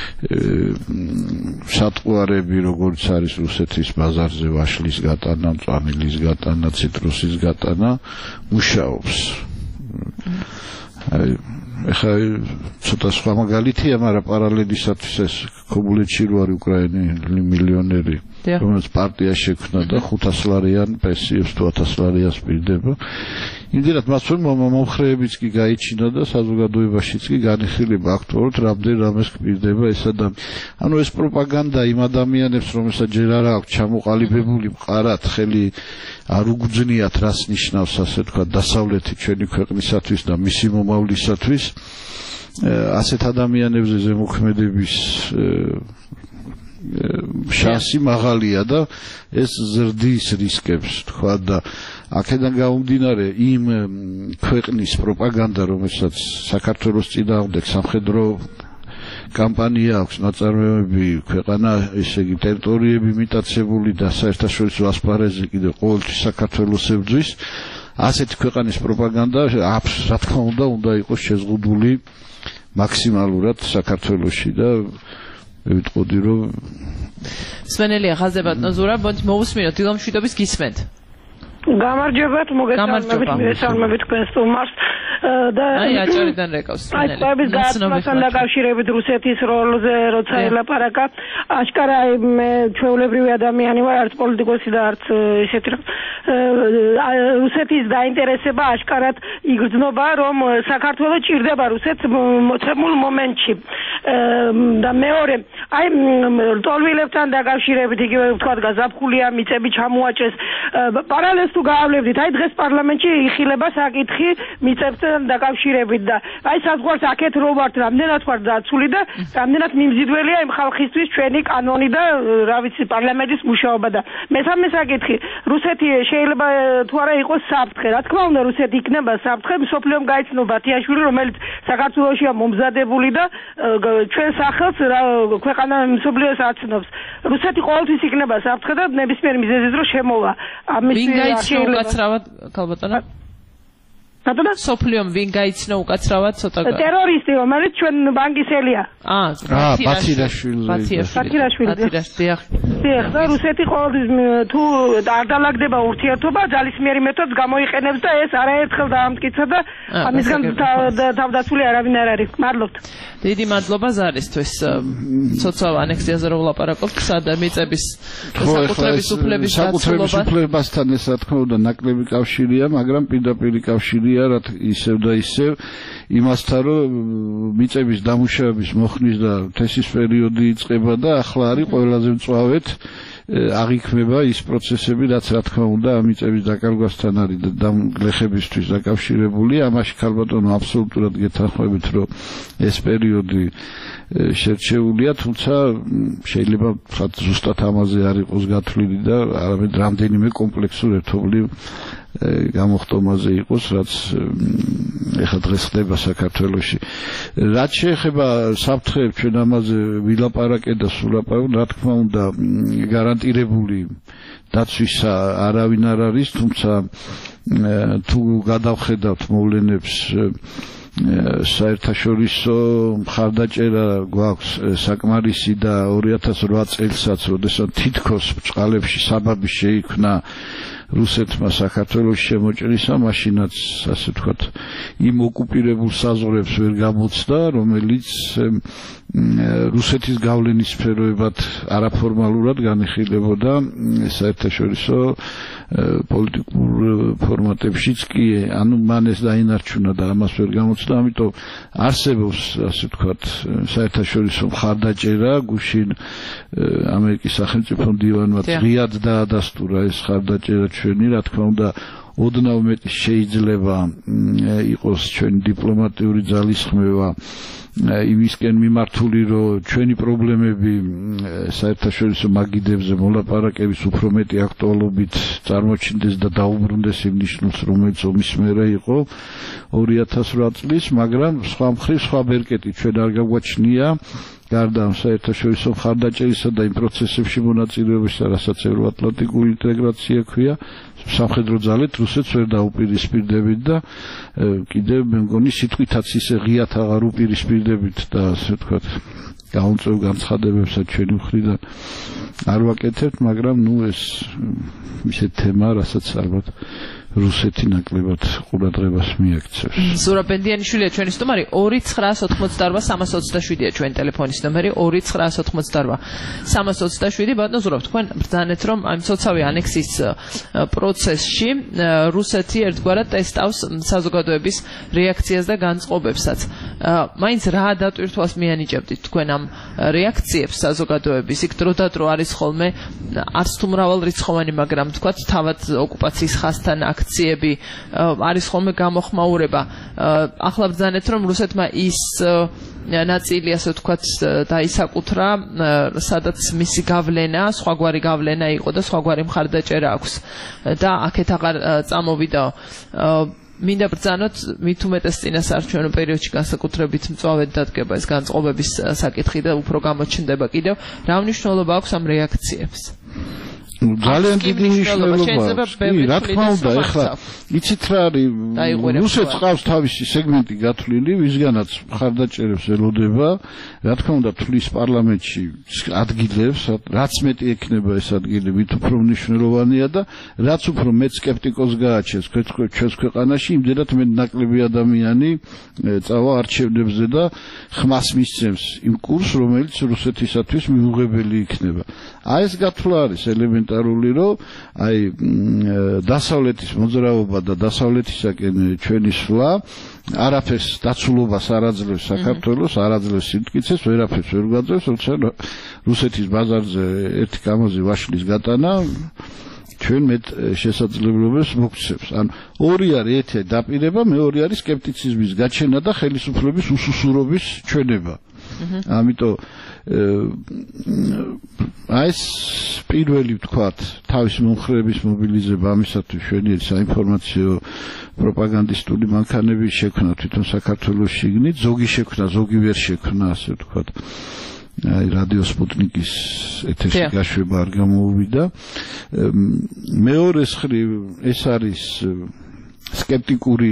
სატყვარები, როგორც არის რუსეთის ბაზარზე ვაშლის გატანა, მწვანილის გატანა, ციტრუსის გატანა, მუშაობს. აი ეხლა ცოტა სხვა მაგალითია, მაგრამ პარალელისათვის ეს ქობულეთში რო არის უკრაინელი მილიონერი, რომელიც პარტია შექმნა და 500 ლარიან პენსიებს თუ 1000 ლარიანს პირდება. იმდენად მას მომხრეებიც კი გაიჩინა და საზოგადოებაშიც კი განიხილება აქტუალურად რამდენ რამეს გპირდება ეს ადამიანი. ანუ ეს პროპაგანდა იმ ადამიანებს, რომელსაც ჯერ არ აქვს ჩამოყალიბებული მყარად, ხელი არ უგძნიათ რას ნიშნავს ასე თქვა დასავლეთი ჩვენი ქვეყნისათვის და მისი მომავლისათვის, ასეთ ადამიანებზე ზემოქმედების შანსი მაღალია და ეს ზრდის რისკებს თქვა და აქედან გამომდინარე იმ ქვეყნის პროპაგანდა, რომელსაც საქართველოს წინააღმდეგ სამხედრო კამპანია აქვს, ნაწარმოებები, ქვეყანა, ესე იგი ტერიტორიები მიტაცებული და საერთაშორისო ასპარეზზე კიდევ ყოველთვის საქართველოს ებრძვის, ასეთი ქვეყანის პროპაგანდა რა თქმა უნდა იყოს შეზღუდული მაქსიმალურად საქართველოში და ვიტყოდი რომ სვენელია ხაზებატონო ზურაბ, მოვუსმინოთ დილომშვიდობის გისმენთ. გამარჯობათ, მოგესალმებით თქვენს სტუმარს და აჭარიდან რეკავს სვენელი. აჭარების გასწრებასთან დაკავშირებით რუსეთის როლზე როცა ელაპარაკა, აშკარა ჩვეულებრივი ადამიანი ვარ, არც პოლიტიკოსი და არც ისეთი რუსეთის დაინტერესება აშკარად იგრძნობა, რომ საქართველოს ჭირდება რუსეთს მოცემულ მომენტში. და მეორე, აი ლტოლვილებთან დაკავშირებით იგივე ვთქვათ გაზაფხულია, მიწები ჩამოაჭრეს. პარალელს თუ გაავლევდით, აი დღეს პარლამენტში იხილება საკითხი მიწებთან დაკავშირებით და აი საზღვარს აქეთ რო ვართ, რამდენად ვართ დაცული და რამდენად მიმზიდველია იმ ხალხისთვის ჩვენი კანონი და რა ვიცი პარლამენტის მუშაობა და მესამე საკითხი, რუსეთი შეიძლება თუ არა იყოს საფრთხე. რა თქმა უნდა, რუსეთი იქნება საფრთხე, მსოფლიომ გაიცნობა ბათიაშვილი, რომელიც საქართველოშია მომზადებული და ჩვენ სახელს ქვეყანა მსოფლიოს აცნობს. რუსეთი ყოველთვის იქნება საფრთხე და ნებისმიერ მიზეზით რო შემოვა. ვინ გაიცნო უკაცრავად ქალბატონო? სოფლიომ ვინ გაიცნო უკაცრავად ცოტა ტერორისტი, რომელიც ჩვენ ბანკისელია. ბათირაშვილი. დიახ, და რუსეთი ყოველთვის თუ არ დაალაგდება ურთიერთობა, ძალისმიერი მეთოდს გამოიყენებს და ეს არაერთხელ დაამტკიცა და ამისგან თავდაცული არავინ არ არის. მადლობთ. დიდი მადლობა ზარისთვის. ცოცხალ ანექსიაზე რომ ვლაპარაკობთ, სადა მიწების საკუთრების უფლების უფლებასთან ეს რა თქმა უნდა ნაკლები კავშირია, მაგრამ პირდაპირი კავშირია ისევ და ისევ იმასთან, რომ მიწების დამუშავების მოხნის და თესის პერიოდი იწყება და ახლა არის ყველაზე მწვავედ აღიქმება ის პროცესები, რაც რა თქმა უნდა ამ მიწების დაკარგვასთან არის და გლეხებისთვის დაკავშირებული. ამაში ქალბატონო აბსოლუტურად გეთანხმებით, რომ ეს პერიოდი შერჩეულია, თუმცა შეიძლება ვთქვათ ზუსტად ამაზე არ იყოს გათვლილი და არამედ რამდენიმე კომპლექსურ ერთობლივ გამოხტომაზე იყოს, რაც ეხლა დღეს ხდება საქართველოში. რაც შეეხება საფრთხეებს, ჩვენ ამაზე ვილაპარაკეთ და სულაპარაკეთ, რა თქმა უნდა გარანტირებული დაცვის არავინ არ არის, თუმცა თუ გადავხედავთ მოვლენებს საერთაშორისო მხარდაჭერა გვაქვს საკმარისი და 2008 წელსაც, როდესაც თითქოს ბჭყალებში საბაბი შეიქმნა რუსეთმა საქართველოს შემოჭრისა, მაშინაც ასე ვთქვათ იმ ოკუპირებულ საზღვრებს ვერ გამოცდა, რომელიც რუსეთის გავლენის სფეროებად არაფორმალურად განიხილებოდა საერთაშორისო პოლიტიკურ ფორმატებშიც კი, ანუ მან ეს დაინარჩუნა და ამას ვერ გამოცდა, ამიტომ არსებობს ასე ვთქვათ საერთაშორისო მხარდაჭერა, გუშინ ამერიკის სახელმწიფო მდივანმა ღიად დაადასტურა ეს მხარდაჭერა ჩვენი, რა თქმა უნდა ოდნავ მეტი შეიძლება იყოს ჩვენი დიპლომატიური ძალისხმევა იმისკენ მიმართული, რომ ჩვენი პრობლემები საერთაშორისო მაგიდებზე მოლაპარაკების უფრო მეტი აქტუალობით წარმოჩინდეს და დაუბრუნდეს იმ ნიშნულს, რომელიც ომის მერე იყო 2008 წლის, მაგრამ სხვა მხრივ სხვა ბერკეტი ჩვენ არ გაგვაჩნია გარდა საერთაშორისო მხარდაჭერისა და იმ პროცესებში მონაწილეობისა, რასაც ევროატლანტიკური ინტეგრაცია ქვია, სამხედრო ძალით რუსეთს ვერ დაუპირისპირდებით და კიდევ მე მგონი სიტყვითაც ისე ღიად აღარ უპირისპირდებით და ასე ვთქვათ გაუნწევ განცხადებებსაც ჩვენი მხრიდან არ ვაკეთებთ, მაგრამ ეს ისე თემა, რასაც ალბათ რუსეთი ნაკლებად ყურადღებას მიაქცევს. ზურაბ ბენდიანიშვილია ჩვენი სტუმარი 2988327-ია ჩვენი ტელეფონის ნომერი 2988327. ბატონო ზურაბ, თქვენ ბრძანეთ რომ აი მცოცავი ანექსის პროცესში რუსეთი ერთგვარად ტესტავს საზოგადოების რეაქციას და განწყობებსაც. მაინც რა დატვირთვას მიანიჭებდით თქვენ ამ რეაქციებს საზოგადოების? იქ დროდადრო არის ხოლმე არც თუ მრავალრიცხოვანი, მაგრამ თქვათ თავად ოკუპაციის ხაზთან აქციები არის ხოლმე გამოხმაურება. ახლა ბრძანეთ რომ რუსეთმა ის ნაწილი ასე ვთქვათ დაისაკუთრა, სადაც მისი გავლენა, სხვაგვარი გავლენა იყო და სხვაგვარი მხარდაჭერა აქვს და აქეთ აღარ წამოვიდა. მინდა ბრძანოთ მით უმეტეს წინასაარჩევნო პერიოდში განსაკუთრებით მწვავედ დადგება ეს განწყობების საკითხი და უფრო გამოჩნდება კიდევ. რა მნიშვნელობა აქვს ამ რეაქციებს? ძალიან დიდი მნიშვნელობა. რა თქმა უნდა, ეხლა იცით რა არის, რუსეთს ყავს თავისი სეგმენტი გათვლილი, ვისგანაც მხარდაჭერებს ელოდება, რა თქმა უნდა, თვლის პარლამენტში ადგილებს, რაც მეტი ექნება ეს ადგილი, მით უფრო მნიშვნელოვანია და რაც უფრო მეტ სკეპტიკოს გააჩენს ჩვენს ქვეყანაში, იმდენად მეტ ნაკლები ადამიანი წავა არჩევნებზე და ხმას მისცემს იმ კურსს, რომელიც რუსეთისათვის მიუღებელი იქნება. აი ეს გათვლა არის ელემენტარული, რომ აი დასავლეთის მოძრაობა და დასავლეთისაკენ ჩვენი სვლა არაფერს დაცულობას არ აძლევს საქართველოს, არ აძლევს სიმტკიცეს, ვერაფერს ვერ გვაძლევს, როცა რუსეთის ბაზარზე ერთი კამაზი ვაშლის გატანა ჩვენ მეტ შესაძლებლობებს მოგცემს. ანუ ორი არის, ერთი დაპირება, მეორე არის სკეპტიციზმის გაჩენა და ხელისუფლების უსუსურობის ჩვენება. ამიტომ აი ეს პირველი ვთქვათ, თავის მომხრეების მობილიზება ამისათვის შვენიერი საინფორმაციო პროპაგანდისტული მანქანების შექმნა თვითონ საქართველოს შიგნით, ზოგი შექმნა, ზოგი ვერ შექმნა, ასე ვთქვათ. აი რადიო სპუტნიკის ეთერში გაშვება არ გამოუვიდა. მეორეს მხრივ ეს არის სკეპტიკური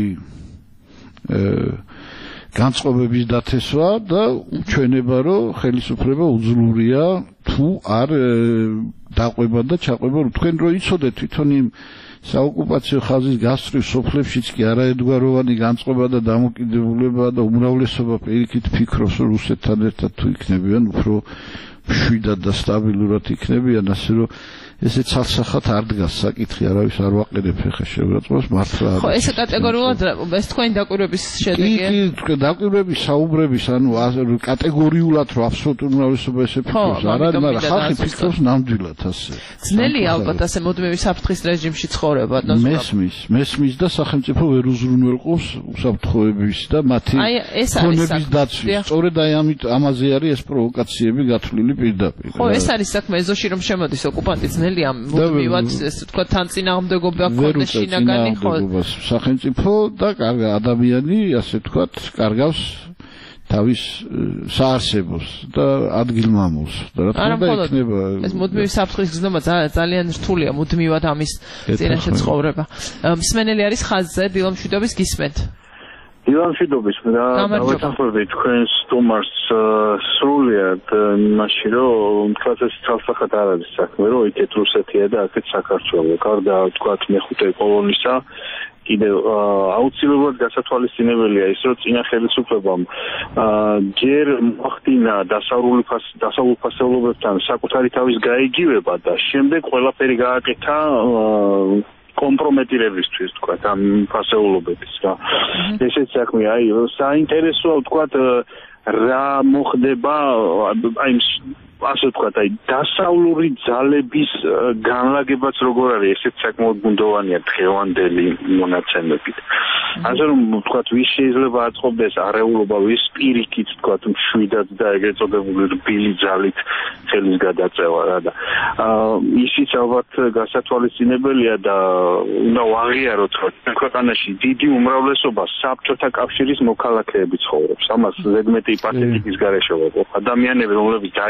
განწყობების დათესვა და ჩვენება, რომ ხელისუფლება უძლურია თუ არ დაყვება და ჩაყვება. თქვენ რო იცოდეთ თვითონ იმ საოკუპაციო ხაზის გასწვრივ სოფლებშიც კი არაერთგვაროვანი განწყობა და დამოკიდებულება და უმრავლესობა პირიქით ფიქრობს, რომ რუსეთთან ერთად თუ იქნებიან, უფრო მშვიდად და სტაბილურად იქნებიან, ასე რომ ესე ცალსახად არ დგას საკითხი, არავის არ ვაყენებ ხე შეურაცხყოფას მართლა. ხო, ესე კატეგორიულად ეს თქვენი დაკვირვების შედეგია? კი, დაკვირვების საუბრების, ანუ კატეგორიულად რომ აბსოლუტურ უმრავლესობა ესე ფიქრობს, არ არის, მაგრამ ხალხი ფიქრობს ნამდვილად ასე. ძნელია ალბათ ასე მუდმივი საფრთხის რეჟიმში ცხოვრება, მესმის და სახელმწიფო ვერ უზრუნველყოფს უსაფრთხოების და მათი ქონების დაცვის. სწორედ აი ამაზე არის ეს პროვოკაციები გათვლილი პირდაპირ. ხო, ეს არის საქმე ეზოში რომ შემოდის ოკუპანტი ძნელია მუდმივად ესე ვთქვათ თან წინააღმდეგობა ქონდეს შინაგანი ხო სახელმწიფო და კარგი ადამიანი ასე ვთქვათ კარგავს თავის საარსებოს და ადგილმამულს და რა თქმა უნდა იქნება ეს მუდმივი საფრთხის გზნობა ძალიან რთულია მუდმივად ამის წინაშე ცხოვრება. მსმენელი არის ხაზზე დილამშვიდობის გისმენთ. დილამშვიდობის და დავეთანხმები თქვენს სტუმარს სრულიად იმაში, რომ თქვათ ეს ცალსახად არ არის საქმე, რომ იქეთ რუსეთია და აქეთ საქართველო. გარდა თქვათ მეხუთე კოლონისა კიდევ აუცილებლად გასათვალისწინებელია ის, რომ წინა ხელისუფლებამ ჯერ მოახდინა დასავლურ ფასეულობებთან საკუთარი თავის გაიგივება და შემდეგ ყველაფერი გააკეთა კომპრომეტირებისთვის თქვათ ამ ფასეულობების რა. ესეც საქმე აი საინტერესოა თქვათ რა მოხდება აი ასე ვთქვათ აი დასავლური ძალების განლაგებაც როგორ არის ესეც საკმაოდ ბუნდოვანია დღევანდელი მონაცემებით. ასე რომ ვთქვათ ვის შეიძლება აწყობდეს არეულობა ვის პირიქით ვთქვათ მშვიდად და ეგრეთ წოდებული რბილი ძალით ხელის გადაწევა რა და ისიც ალბათ გასათვალისწინებელია და უნდა ვაღიაროთ რომ ქვეყანაში დიდი უმრავლესობა საბჭოთა კავშირის მოქალაქეები ცხოვრობს. ამას ზედმეტი პათეტიკის გარეშე ვაყოფ. ადამიანები რომლებიც დაიბადნენ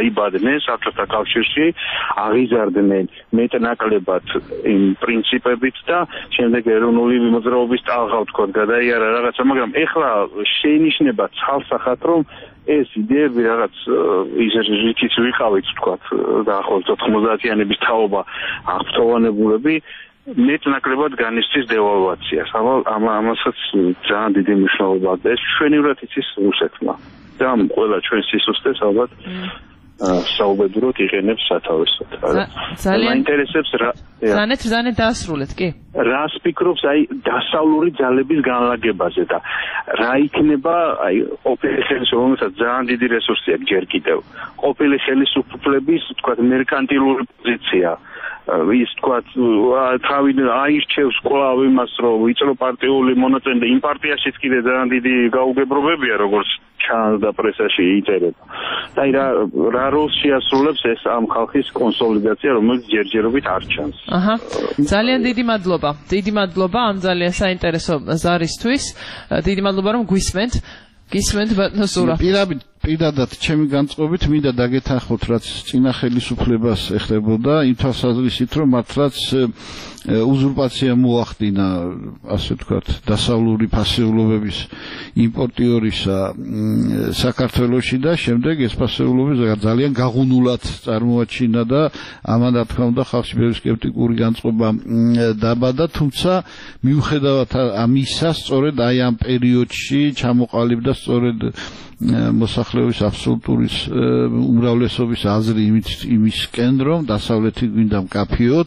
იყვნენ საბჭოთა კავშირში, აღიზარდნენ მეტნაკლებად იმ პრინციპებით და შემდეგ ეროვნული მოძრაობის ტალღა ვთქვათ გადაიარა რაღაცა, მაგრამ ეხლა შეინიშნება ცალსახად, რომ ეს იდეები რაღაც ისეთი ვიყავით ვთქვათ დაახლოებით 90-იანების თაობა აღფრთოვანებულები მეტნაკლებად განიცდის დევალვაციას. ამასაც ძალიან დიდი მნიშვნელობა აქვს. ეს ჩვენივრად იცის რუსეთმა. და ყველა ჩვენს სისუსტეს ალბათ საუბედუროდ იყენებს სათავესოდ. ძალიან ინტერესებს რა. ზანეთ დაასრულეთ, კი? რას ფიქრობს დასავლური ძალების განლაგებაზე და რა იქნება ყოფილი ხელისუფლების ძალიან დიდი რესურსი აქვს ჯერ კიდევ. ყოფილი ხელისუფლების თქვათ მერკანტილური პოზიცია ის თქვათ თავიდან აირჩევს კვლავ იმას რომ ვიწრო პარტიული მონაწილე იმ პარტიაშიც კიდე ძალიან დიდი გაუგებრობებია როგორც ჩანს და პრესაში იწერება. და რა როლს შეასრულებს ეს ამ ხალხის კონსოლიდაცია, რომელიც ჯერჯერობით არ ჩანს. აჰა. ძალიან დიდი მადლობა. დიდი მადლობა ამ ძალიან საინტერესო ზარისთვის. დიდი მადლობა რომ გვისმენთ. გისმენთ ბატონო ზურაბ. პირადად ჩემი განწყობით მინდა დაგეთანხმოთ რაც წინა ხელისუფლებას ეხებოდა იმ თვალსაზრისით რომ მართლაც უზურპაცია მოახდინა ასე ვთქვათ დასავლური ფასეულობების იმპორტიორისა საქართველოში და შემდეგ ეს ფასეულობი ძალიან გაღუნულად წარმოაჩინა და ამან რა თქმა უნდა ხალხში ბევრი სკეპტიკური განწყობა დაბადა თუმცა მიუხედავად ამისა სწორედ აი ამ პერიოდში ჩამოყალიბდა სწორედ მოსახლეობის აბსოლუტური უმრავლესობის აზრი იმისკენ რომ დასავლეთი გვინდა მკაფიოდ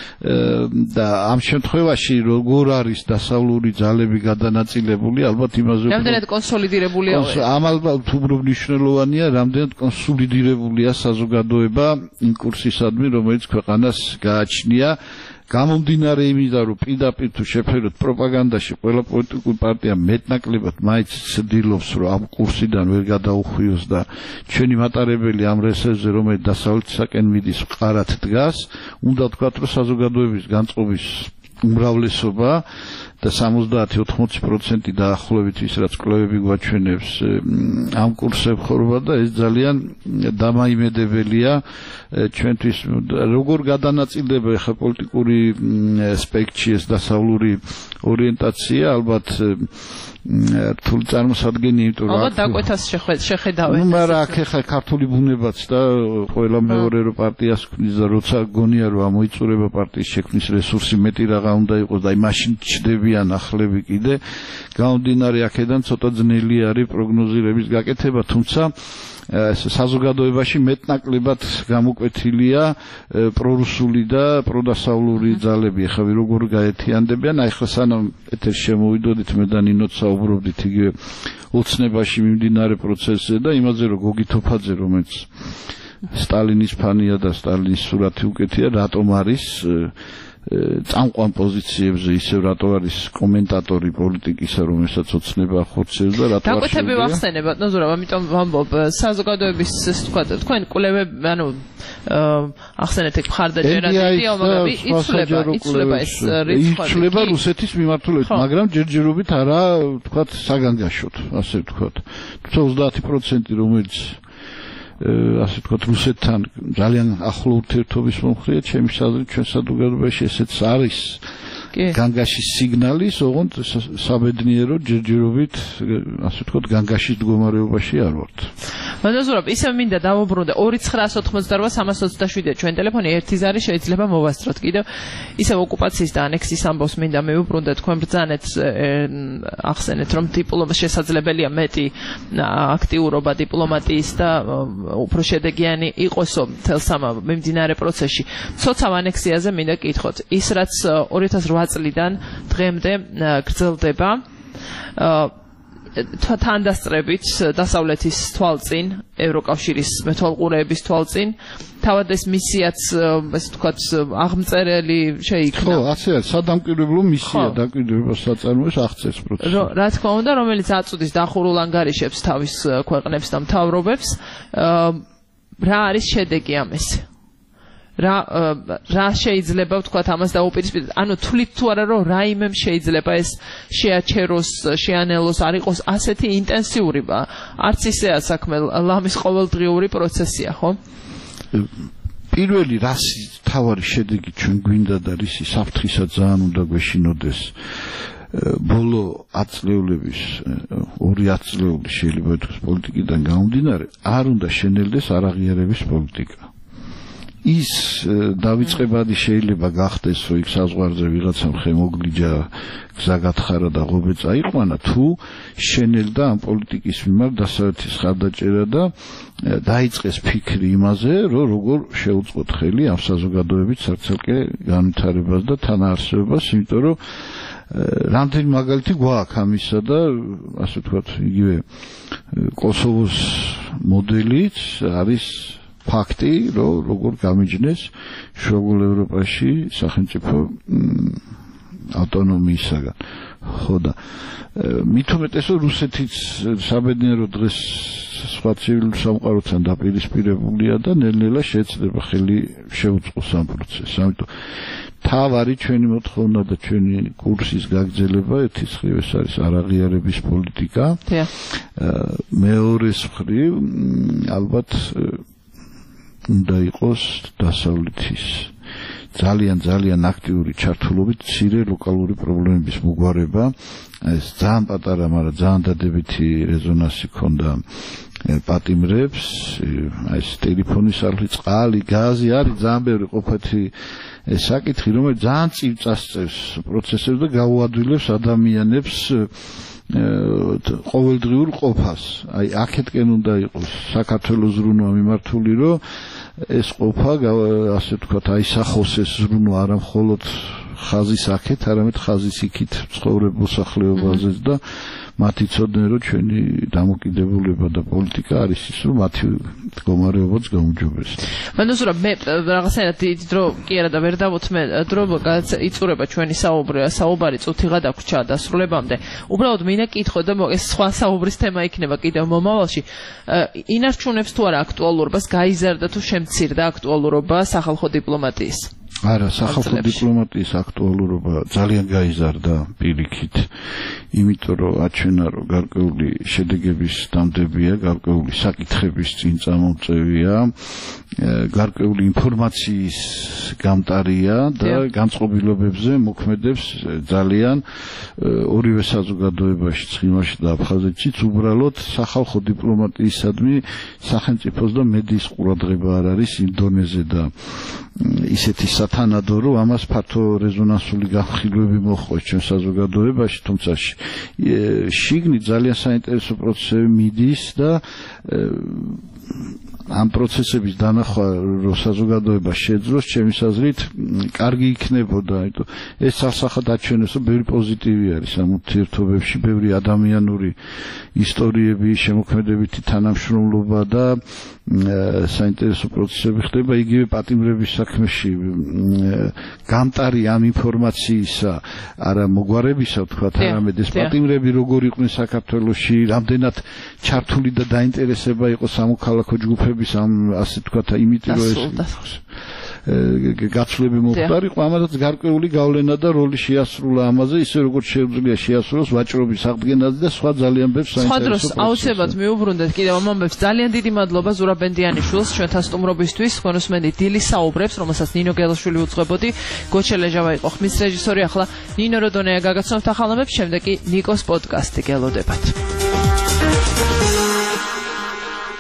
და ამ შემთხვევაში როგორ არის დასავლური ძალები გადანაწილებული ალბათ იმაზე რამდენად კონსოლიდირებულია ამ ალბათ უბრალოდ მნიშვნელოვანია რამდენად კონსოლიდირებულია საზოგადოება იმ კურსისადმი რომელიც ქვეყანას გააჩნია გამომდინარე იმიდან რომ პირდაპირ თუ შეფეროთ პროპაგანდაში ყველა პოლიტიკური პარტია მეტნაკლებად მაინც ცდილობს რომ ამ კურსიდან ვერ გადაუხვიოს და ჩვენი მატარებელი ამ რესურსზე რომელიც დასავლეთისაკენ მიდის მყარად დგას უნდა ვთქვათ რომ საზოგადოების განწყობის უმრავლესობა და 70-80% დაახლოებით ის რაც კვლევები გვაჩვენებს ამ კურსზე ხორვა და ეს ძალიან დამაიმედებელია ჩვენთვის როგორ გადანაწილდება ხა პოლიტიკური სპექტრი ეს დასავლური ორიენტაცია ალბათ რთული წარმოსადგენია იმიტომ რომ ალბათ დაკვეთას შეხედავენ ნუ მაგრამ აქ ხა ქართული ბუნებაც და ყველა მეორე რო პარტიას ქმნის და როცა გონია რომ ამოიწურება პარტიის შექმნის რესურსი მეტი რაღა უნდა იყოს და აი მაშინ ჩდებიან ახლები კიდე გამომდინარე აქედან ცოტა ძნელი არის პროგნოზირების გაკეთება თუმცა საზოგადოებაში მეტნაკლებად გამოკვეთილია პრორუსული და პროდასავლური ძალები ახლა როგორ გაერთიანდებიან აი ხა სანამ ეთერში შემოვიდოდით მე და ნინოც საუბრობდით იგივე ოცნებაში მიმდინარე პროცესზე და იმაზე რომ გოგი თოფაძე რომელიც სტალინის ფანია და სტალინის სურათი უკეთია რატომ არის წამყვან პოზიციებზე ისევ რატო არის კომენტატორი პოლიტიკისა რომელსაც ოცნება ხორცევს და რატო არ დაკვეთები ვახსენებათ ნოზურაბ ამიტომ ვამბობ საზოგადოების ეს თქვა თქვენ კვლევები ანუ ახსენეთ ეგ მხარდაჭერა დიდია მაგრამ იცვლება ეს იცვლება რუსეთის მიმართულებით მაგრამ ჯერჯერობით არა თქვა საგანგაშოდ ასე ვთქვათ თუმცა 30% რომელიც ასე ვთქვათ რუსეთთან ძალიან ახლო ურთიერთობის მომხრეა ჩემი აზრით ჩვენ საზოგადოებაში ესეც არის განგაშის სიგნალის ოღონდ საბედნიერო ჯერჯერობით ასე ვთქვათ განგაშის მდგომარეობაში არ ვართ მადლობა ისე მინდა დავუბრუნდე 2988-327 ჩვენ ტელეფონი ერთი ზარი შეიძლება მოვასწროთ კიდევ ისე ოკუპაციის და ანექსიის ამბავს მინდა მივუბრუნდე თქვენ ბრძანეთ ახსენეთ რომ შესაძლებელია მეტი აქტიურობა დიპლომატიის და უფრო შედეგიანი იყოსო მთელ მიმდინარე პროცესში ცოცავ ანექსიაზე მინდა კითხოთ ის რაც 2008 წლიდან დღემდე გრძელდება თანდასწრებით დასავლეთის თვალწინ ევროკავშირის მეთვალყურეების თვალწინ თავად ეს მისიაც ესე ვთქვათ აღმწერელი შეიქმნა ხო ასე არის სადამკვირვებლო მისია დაკვირვებას საწარმოებს აღწევს პროცესს რა თქმა უნდა რომელიც აწუდის დახურულ ანგარიშებს თავის ქვეყნებს და მთავრობებს რა არის შედეგი ამის რა შეიძლება ვთქვათ ამას დაუპირისპირდეთ ანუ თვლით თუ არა რომ რაიმემ შეიძლება ეს შეაჩეროს შეანელოს არ იყოს ასეთი ინტენსიური არც ისეა საქმე ლამის ყოველდღიური პროცესია ხო პირველი რასი თავარი შედეგი ჩვენ გვინდა და რისი საფრთხისა ძალიან უნდა გვეშინოდეს ბოლო 10 წლეულების 2 წლეული შეიძლება ითქვას პოლიტიკიდან გამომდინარე არ უნდა შენელდეს არაღიარების პოლიტიკა ის დავიწყებადი შეიძლება გახდეს რომ იქ საზღვარზე ვიღაცამ ხემოგლიჯა გზა გათხარა და ღობე წაიყვანა თუ შენელდა ამ პოლიტიკის მიმართ დასავლეთის ხარდაჭერა და დაიწყეს ფიქრი იმაზე რომ როგორ შეუწყოთ ხელი ამ საზოგადოების ცალკე განვითარებას და თანაარსებობას იმიტომ რომ რამდენი მაგალითი გვაქვს ამისა და ასე ვთქვათ იგივე კოსოვოს მოდელიც არის ფაქტი რომ როგორ გამიჯნეს შუაგულ ევროპაში სახელმწიფო ავტონომიისაგან ხო და მით უმეტესო რუსეთიც საბედნიერო დღეს სხვა ცივილურ სამყაროთან დაპირისპირებულია და ნელ-ნელა შეეცდება ხელი შეუწყოს ამ პროცესს ამიტომ თავარი ჩვენი მოთხოვნა და ჩვენი კურსის გაგრძელება ერთის მხრივ ეს არის არაღიარების პოლიტიკა მეორეს მხრივ ალბათ უნდა იყოს დასავლეთის ძალიან აქტიური ჩართულობით მცირე ლოკალური პრობლემების მოგვარება ეს ძალიან პატარა მაგრამ ძალიან დადებითი რეზონანსი ქონდა პატიმრებს ეს ტელეფონის არხი წყალი გაზი არის ძალიან ბევრი ყოფეთი საკითხი რომელიც ძალიან წიწასწევს პროცესებს და გაუადვილებს ადამიანებს ყოველდღიურ ყოფას აი აქეთკენ უნდა იყოს საქართველოს ზრუნვა მიმართული რომ ეს ყოფა ასე ვთქვათ აისახოს ეს ზრუნვა არა მხოლოდ ხაზის აქეთ არამედ ხაზის იქით ცხოვრებულ სახლებაზეც და მათი ცოდნა რომ ჩვენი დამოკიდებულება და პოლიტიკა არის ის რომ მათი მდგომარეობაც გაუმჯობესდეს. მანუსურა მე რაღაცნაირად დიდი დრო კი არა და ვერ დავუთმე დრო იწურება ჩვენი საუბარი წუთი გადაგვრჩა დასრულებამდე. უბრალოდ მინდა კითხო და ეს სხვა საუბრის თემა იქნება კიდევ მომავალში. ინარჩუნებს თუ არა აქტუალურობას გაიზარდა თუ შემცირდა აქტუალურობა სახალხო დიპლომატიის? არა, სახალხო დიპლომატიის აქტუალურობა ძალიან გაიზარდა პირიქით, იმიტომ რომ აჩვენა რომ გარკვეული შედეგების დამდებია, გარკვეული საკითხების წინ წამომწევია, გარკვეული ინფორმაციის გამტარია და განწყობილობებზე მოქმედებს ძალიან ორივე საზოგადოებაში, ცხინვალში და აფხაზეთშიც უბრალოდ სახალხო დიპლომატიისადმი სახელმწიფოს და მედიის ყურადღება არ არის იმ დონეზე და ისეთი სათანადო რომ ამას ფართო რეზონანსული განხილვები მოჰყავს ჩვენ საზოგადოებაში, თუმცა შიგნით ძალიან საინტერესო პროცესები მიდის და ამ პროცესების დანახვა რომ საზოგადოება შეძლოს, ჩემი აზრით, კარგი იქნებოდა, იმიტომ ეს სასახად აჩვენებს, რომ ბევრი პოზიტივი არის ამ ურთიერთობებში, ბევრი ადამიანური ისტორიები, შემოქმედებითი თანამშრომლობა და საინტერესო პროცესები ხდება იგივე პატიმრების საქმეში გამტარი ამ ინფორმაციისა არა მოგვარებისა თქვათ არამედ ეს პატიმრები როგორ იყვნენ საქართველოში რამდენად ჩართული და დაინტერესება იყო სამოქალაქო ჯგუფების ამ ასე თქვათ იმით რომ ეს გაცვლები მოხდარიყო ამათაც გარკვეული გავლენა და როლი შეასრულა ამაზე ისე როგორც შეუძლია შეასრულოს ვაჭრობის აღდგენაზე და სხვა ძალიან ბევრ საინტერესო სხვა დროს აუცილებლად მიუბრუნდეთ კიდევ ამ ამბებს ძალიან დიდი მადლობა ზურაბ ბენდიანიშვილს ჩვენთან სტუმრობისთვის ხონოსმენდი დილის საუბრებს რომელსაც ნინო გელაშვილი უძღვებოდი გოჩელეჟავა იყო ხმის რეჟისორი ახლა ნინო როდონეა გაგაცნობთ ახალ ამბებს შემდეგ კი ნიკოს პოდკასტი გელოდებათ